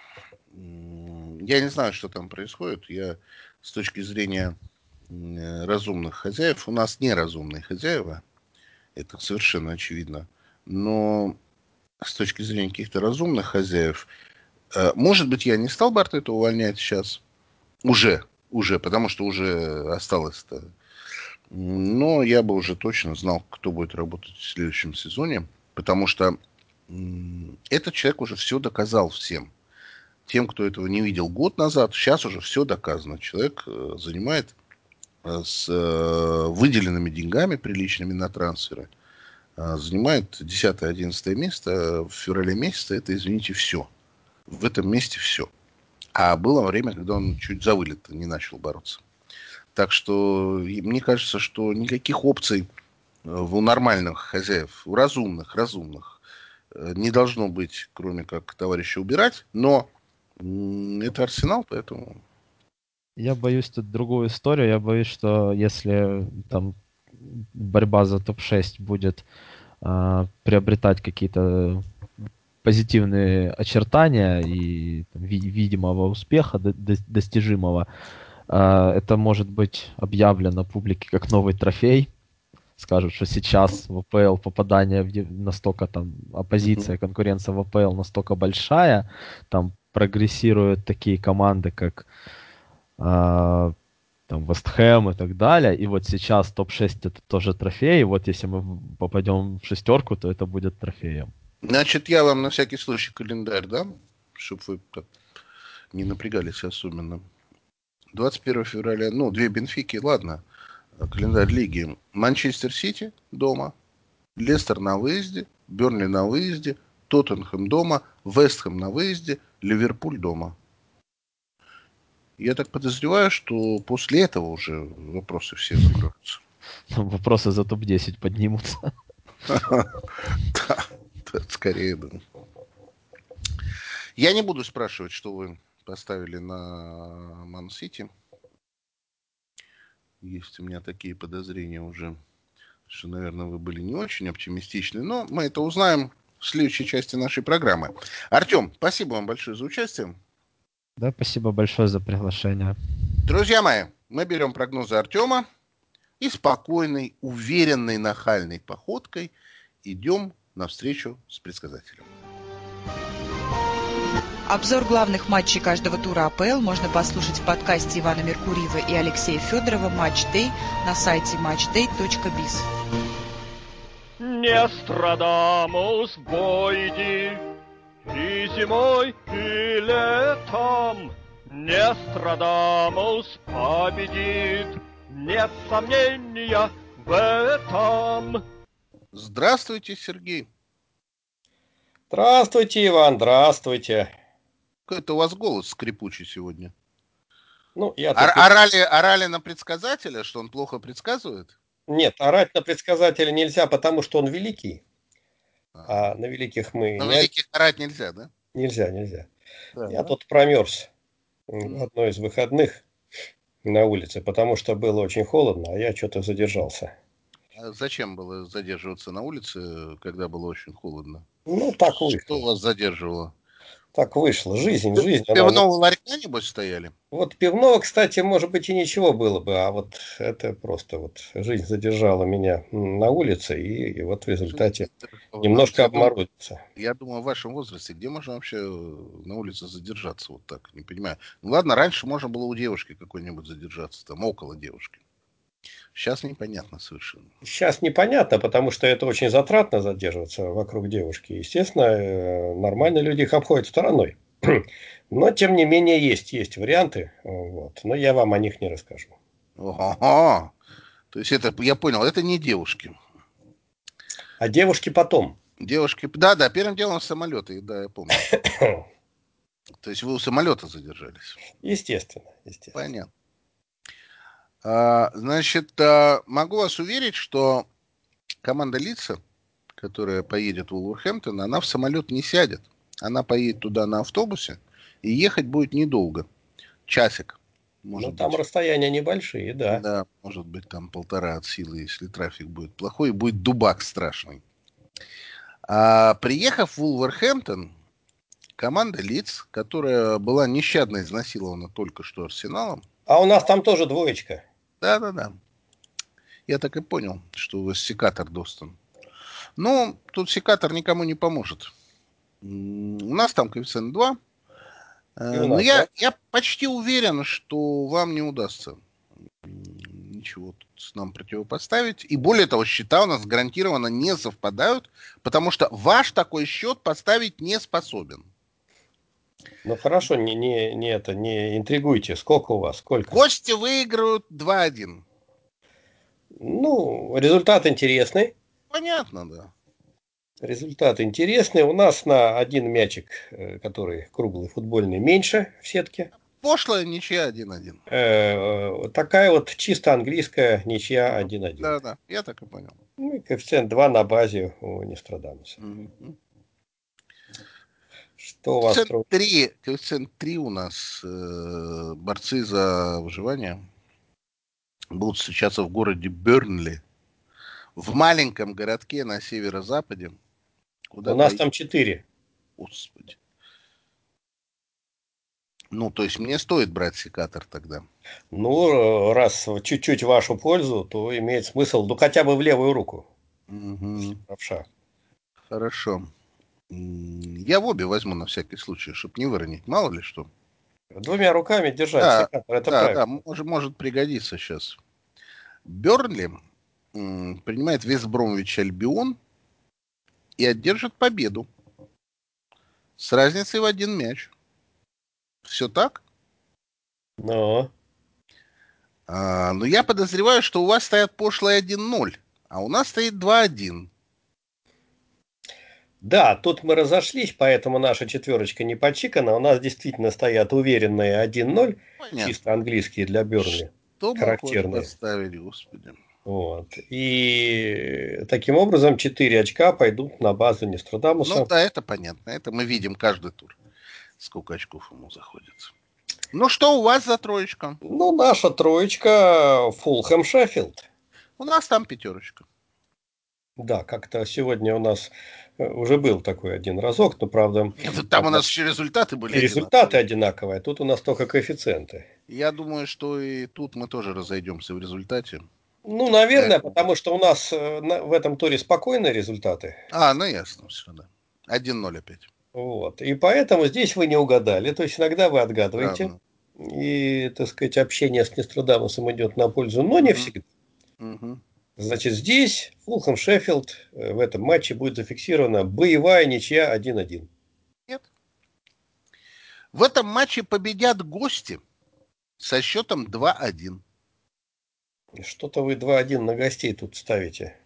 Speaker 2: Я не знаю, что там происходит. Я с точки зрения разумных хозяев, у нас неразумные хозяева, это совершенно очевидно. Но с точки зрения каких-то разумных хозяев, может быть, я не стал бы Артета увольнять сейчас, уже, потому что уже осталось-то. Но я бы уже точно знал, кто будет работать в следующем сезоне, потому что этот человек уже все доказал всем. Тем, кто этого не видел год назад, сейчас уже все доказано. Человек занимает с выделенными деньгами, приличными на трансферы, занимает 10-11 место. В феврале месяце это, извините, все. В этом месте все. А было время, когда он чуть за вылет не начал бороться. Так что мне кажется, что никаких опций у нормальных хозяев, у разумных, не должно быть, кроме как товарища убирать. Но это Арсенал, поэтому...
Speaker 3: Я боюсь тут другую историю. Я боюсь, что если там борьба за топ-6 будет приобретать какие-то позитивные очертания и там, видимого успеха достижимого, это может быть объявлено публике как новый трофей. Скажут, что сейчас в АПЛ попадание настолько там оппозиция, конкуренция в АПЛ настолько большая, там прогрессируют такие команды, как там Вест Хэм и так далее, и вот сейчас топ-6 это тоже трофей, и вот если мы попадем в шестерку, то это будет трофеем.
Speaker 2: Значит, я вам на всякий случай календарь дам, чтобы вы так не напрягались особенно. 21 февраля, ну, 2 Бенфики, ладно, календарь лиги. Манчестер Сити дома, Лестер на выезде, Бернли на выезде, Тоттенхэм дома, Вест Хэм на выезде, Ливерпуль дома. Я так подозреваю, что после этого уже вопросы все закроются.
Speaker 3: Вопросы за топ-10 поднимутся.
Speaker 2: Да, скорее, да. Я не буду спрашивать, что вы поставили на Ман-Сити. Есть у меня такие подозрения уже, что, наверное, вы были не очень оптимистичны. Но мы это узнаем в следующей части нашей программы. Артем, спасибо вам большое за участие.
Speaker 3: Да, спасибо большое за приглашение.
Speaker 2: Друзья мои, мы берем прогнозы Артема и спокойной, уверенной, нахальной походкой идем навстречу с предсказателем.
Speaker 1: Обзор главных матчей каждого тура АПЛ можно послушать в подкасте Ивана Меркурьева и Алексея Федорова «Матч Дэй» на сайте matchday.biz.
Speaker 4: Не Нострадамус войди и зимой, и летом. Не Нострадамус победит, нет сомнения в этом.
Speaker 2: Здравствуйте, Сергей.
Speaker 5: Здравствуйте, Иван, здравствуйте.
Speaker 2: Какой-то у вас голос скрипучий сегодня.
Speaker 5: Ну, я тут...
Speaker 2: Орали на предсказателя, что он плохо предсказывает?
Speaker 5: Нет, орать на предсказателя нельзя, потому что он великий. А на великих мы
Speaker 2: На
Speaker 5: не...
Speaker 2: великих орать нельзя, да?
Speaker 5: Нельзя.
Speaker 2: Да,
Speaker 5: Я
Speaker 2: да.
Speaker 5: тут промерз в одно из выходных на улице, потому что было очень холодно, а я что-то задержался.
Speaker 2: А зачем было задерживаться на улице, когда было очень холодно?
Speaker 5: Ну, так
Speaker 2: Что
Speaker 5: вышло.
Speaker 2: вас задерживало?
Speaker 5: Так вышло. Жизнь, она...
Speaker 2: Пивного ларька, небось, стояли?
Speaker 5: Вот пивного, кстати, может быть, и ничего было бы, а вот это просто вот жизнь задержала меня на улице, и вот в результате немножко обморозился.
Speaker 2: Я думаю, в вашем возрасте, где можно вообще на улице задержаться вот так? Не понимаю. Ну ладно, раньше можно было у девушки какой-нибудь задержаться, там, около девушки. Сейчас непонятно совершенно.
Speaker 5: Сейчас непонятно, потому что это очень затратно задерживаться вокруг девушки. Естественно, нормальные люди их обходят стороной. Но, тем не менее, есть варианты. Вот. Но я вам о них не расскажу.
Speaker 2: Ага. То есть это, я понял, это не девушки.
Speaker 5: А девушки потом.
Speaker 2: Девушки, да, первым делом самолеты, да, я помню. То есть вы у самолета задержались.
Speaker 5: Естественно.
Speaker 2: Понятно. Значит, могу вас уверить, что команда Лидса, которая поедет в Вулверхэмптон, она в самолет не сядет. Она поедет туда на автобусе, и ехать будет недолго. Часик, может
Speaker 5: Ну, там
Speaker 2: быть.
Speaker 5: расстояния небольшие, да.
Speaker 2: Да, может быть, там 1,5 от силы, если трафик будет плохой, и будет дубак страшный. Приехав в Вулверхэмптон, команда Лидс, которая была нещадно изнасилована только что Арсеналом.
Speaker 5: А у нас там тоже двоечка.
Speaker 2: Да. Я так и понял, что у вас секатор Достон. Ну, тут секатор никому не поможет. У нас там коэффициент 2.
Speaker 5: И у
Speaker 2: Но
Speaker 5: нас, да?
Speaker 2: я почти уверен, что вам не удастся ничего тут нам противопоставить. И более того, счета у нас гарантированно не совпадают, потому что ваш такой счет поставить не способен.
Speaker 5: Ну, хорошо, не интригуйте. Сколько у вас? Сколько?
Speaker 2: Гости выиграют 2-1.
Speaker 5: Ну, результат интересный.
Speaker 2: Понятно, да.
Speaker 5: Результат интересный. У нас на один мячик, который круглый футбольный, меньше в сетке.
Speaker 2: Пошлая ничья 1-1.
Speaker 5: Такая вот чисто английская ничья 1-1.
Speaker 2: Да, я так и понял.
Speaker 5: Ну, и коэффициент 2 на базе у Нострадамуса. Что у вас?
Speaker 2: Коэффициент 3 у нас борцы за выживание будут встречаться в городе Бернли, в маленьком городке на северо-западе.
Speaker 5: У нас там 4.
Speaker 2: Господи. Ну, то есть мне стоит брать секатор тогда.
Speaker 5: Ну, раз чуть-чуть в вашу пользу, то имеет смысл, ну, хотя бы в левую руку.
Speaker 2: Угу.
Speaker 5: Правша.
Speaker 2: Хорошо. Я в обе возьму на всякий случай, чтобы не выронить. Мало ли что.
Speaker 5: Двумя руками держать
Speaker 2: Да,
Speaker 5: секатор, это
Speaker 2: да,
Speaker 5: правильно.
Speaker 2: да, может пригодиться сейчас. Бернли принимает Вест Бромвич Альбион и одержит победу с разницей в 1 мяч. Все так?
Speaker 5: Но.
Speaker 2: Но я подозреваю, что у вас стоят пошлые 1-0, а у нас стоит 2-1.
Speaker 5: Да, тут мы разошлись, поэтому наша четверочка не подчикана. У нас действительно стоят уверенные 1-0,
Speaker 2: Понятно.
Speaker 5: чисто английские для Бернли.
Speaker 2: Что мы хоть
Speaker 5: Характерные.
Speaker 2: поставили, господи.
Speaker 5: Вот. И таким образом 4 очка пойдут на базу Нострадамуса.
Speaker 2: Ну да, это понятно. Это мы видим каждый тур. Сколько очков ему заходится. Ну что у вас за троечка?
Speaker 5: Ну, наша троечка Фулхэм Шеффилд.
Speaker 2: У нас там 5.
Speaker 5: Да, как-то сегодня у нас уже был такой один разок, но правда...
Speaker 2: Там у нас еще результаты были
Speaker 5: и результаты одинаковые, а тут у нас только коэффициенты.
Speaker 2: Я думаю, что и тут мы тоже разойдемся в результате.
Speaker 5: Ну, наверное, потому что у нас в этом туре спокойные результаты.
Speaker 2: Ну ясно, все, да. 1-0 опять.
Speaker 5: Вот. И поэтому здесь вы не угадали. То есть иногда вы отгадываете.
Speaker 2: Странно.
Speaker 5: И, так сказать, общение с Нострадамусом идет на пользу, но не всегда.
Speaker 2: Угу.
Speaker 5: Значит, здесь Фулхэм Шеффилд в этом матче будет зафиксирована боевая ничья 1-1.
Speaker 2: Нет. В этом матче победят гости со счетом 2-1.
Speaker 5: Что-то вы 2-1 на гостей тут ставите.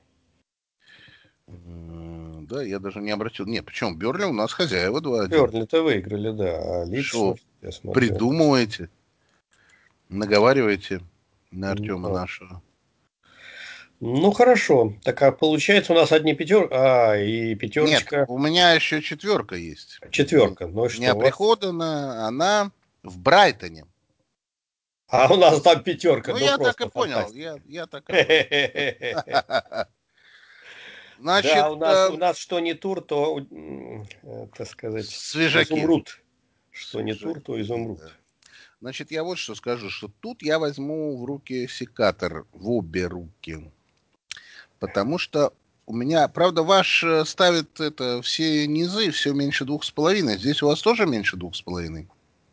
Speaker 2: Да, я даже не обратил. Нет, причем Бернли у нас хозяева 2-1.
Speaker 5: Бернли-то выиграли, да. А Лидс,
Speaker 2: Шо,
Speaker 5: я смотрю.
Speaker 2: придумываете, наговариваете на Артема
Speaker 5: Да.
Speaker 2: нашего.
Speaker 5: Ну, хорошо. Так, а получается у нас одни и пятерочка.
Speaker 2: Нет, у меня еще 4 есть.
Speaker 5: Четверка. Ну,
Speaker 2: Не
Speaker 5: что у вас?
Speaker 2: оприходована, она в Брайтоне.
Speaker 5: А у нас там 5.
Speaker 2: Ну,
Speaker 5: Ну,
Speaker 2: я так
Speaker 5: просто
Speaker 2: и понял.
Speaker 5: фантастика.
Speaker 2: Я так и понял. Значит,
Speaker 5: Да, у нас что не тур, то, так сказать,
Speaker 2: свежаки.
Speaker 5: изумруд. Что не тур, то изумруд.
Speaker 2: Да. Значит, я вот что скажу, что тут я возьму в руки секатор, в обе руки. Потому что у меня, правда, ваш ставит это все низы, все меньше 2,5. Здесь у вас тоже меньше 2,5?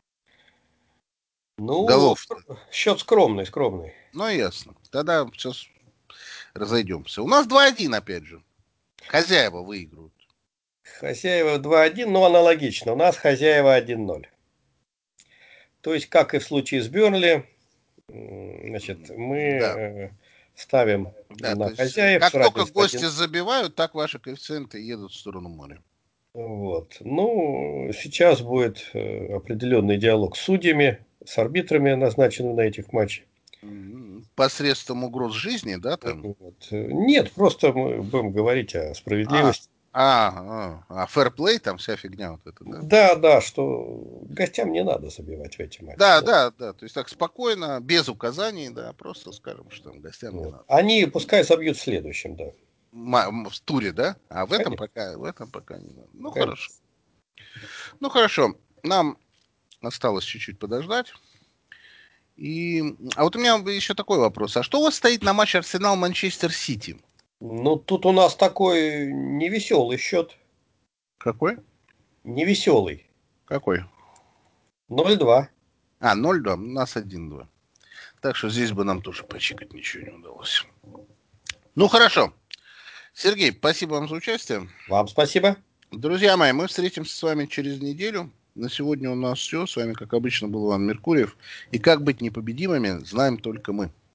Speaker 5: Ну,
Speaker 2: Голов.
Speaker 5: счет скромный.
Speaker 2: Ну, ясно. Тогда сейчас разойдемся. У нас 2-1 опять же. Хозяева выиграют.
Speaker 5: Хозяева 2-1, но аналогично. У нас хозяева 1-0. То есть, как и в случае с Бернли, значит, мы ставим на хозяев.
Speaker 2: Как только гости забивают, так ваши коэффициенты едут в сторону моря.
Speaker 5: Вот. Ну, сейчас будет определенный диалог с судьями, с арбитрами, назначенными на этих матчах.
Speaker 2: Посредством угроз жизни, да, там?
Speaker 5: Вот. Нет, просто мы будем говорить о справедливости.
Speaker 2: Фэрплей, там вся фигня вот эта, да?
Speaker 5: Да, что гостям не надо забивать в эти матчи.
Speaker 2: Да. То есть так спокойно, без указаний, да, просто скажем, что там гостям не надо.
Speaker 5: Они пускай забьют в следующем, да.
Speaker 2: В туре, да? А в этом пока не надо. Ну, хорошо. Ну, хорошо. Нам осталось чуть-чуть подождать. А вот у меня еще такой вопрос. А что у вас стоит на матче Арсенал-Манчестер Сити?
Speaker 5: Ну, тут у нас такой невеселый счет.
Speaker 2: Какой?
Speaker 5: Невеселый.
Speaker 2: Какой?
Speaker 5: 0-2.
Speaker 2: 0-2. У нас 1-2. Так что здесь бы нам тоже почикать ничего не удалось. Ну, хорошо. Сергей, спасибо вам за участие.
Speaker 5: Вам спасибо.
Speaker 2: Друзья мои, мы встретимся с вами через неделю. На сегодня у нас все. С вами, как обычно, был Иван Меркурьев. И как быть непобедимыми, знаем только мы.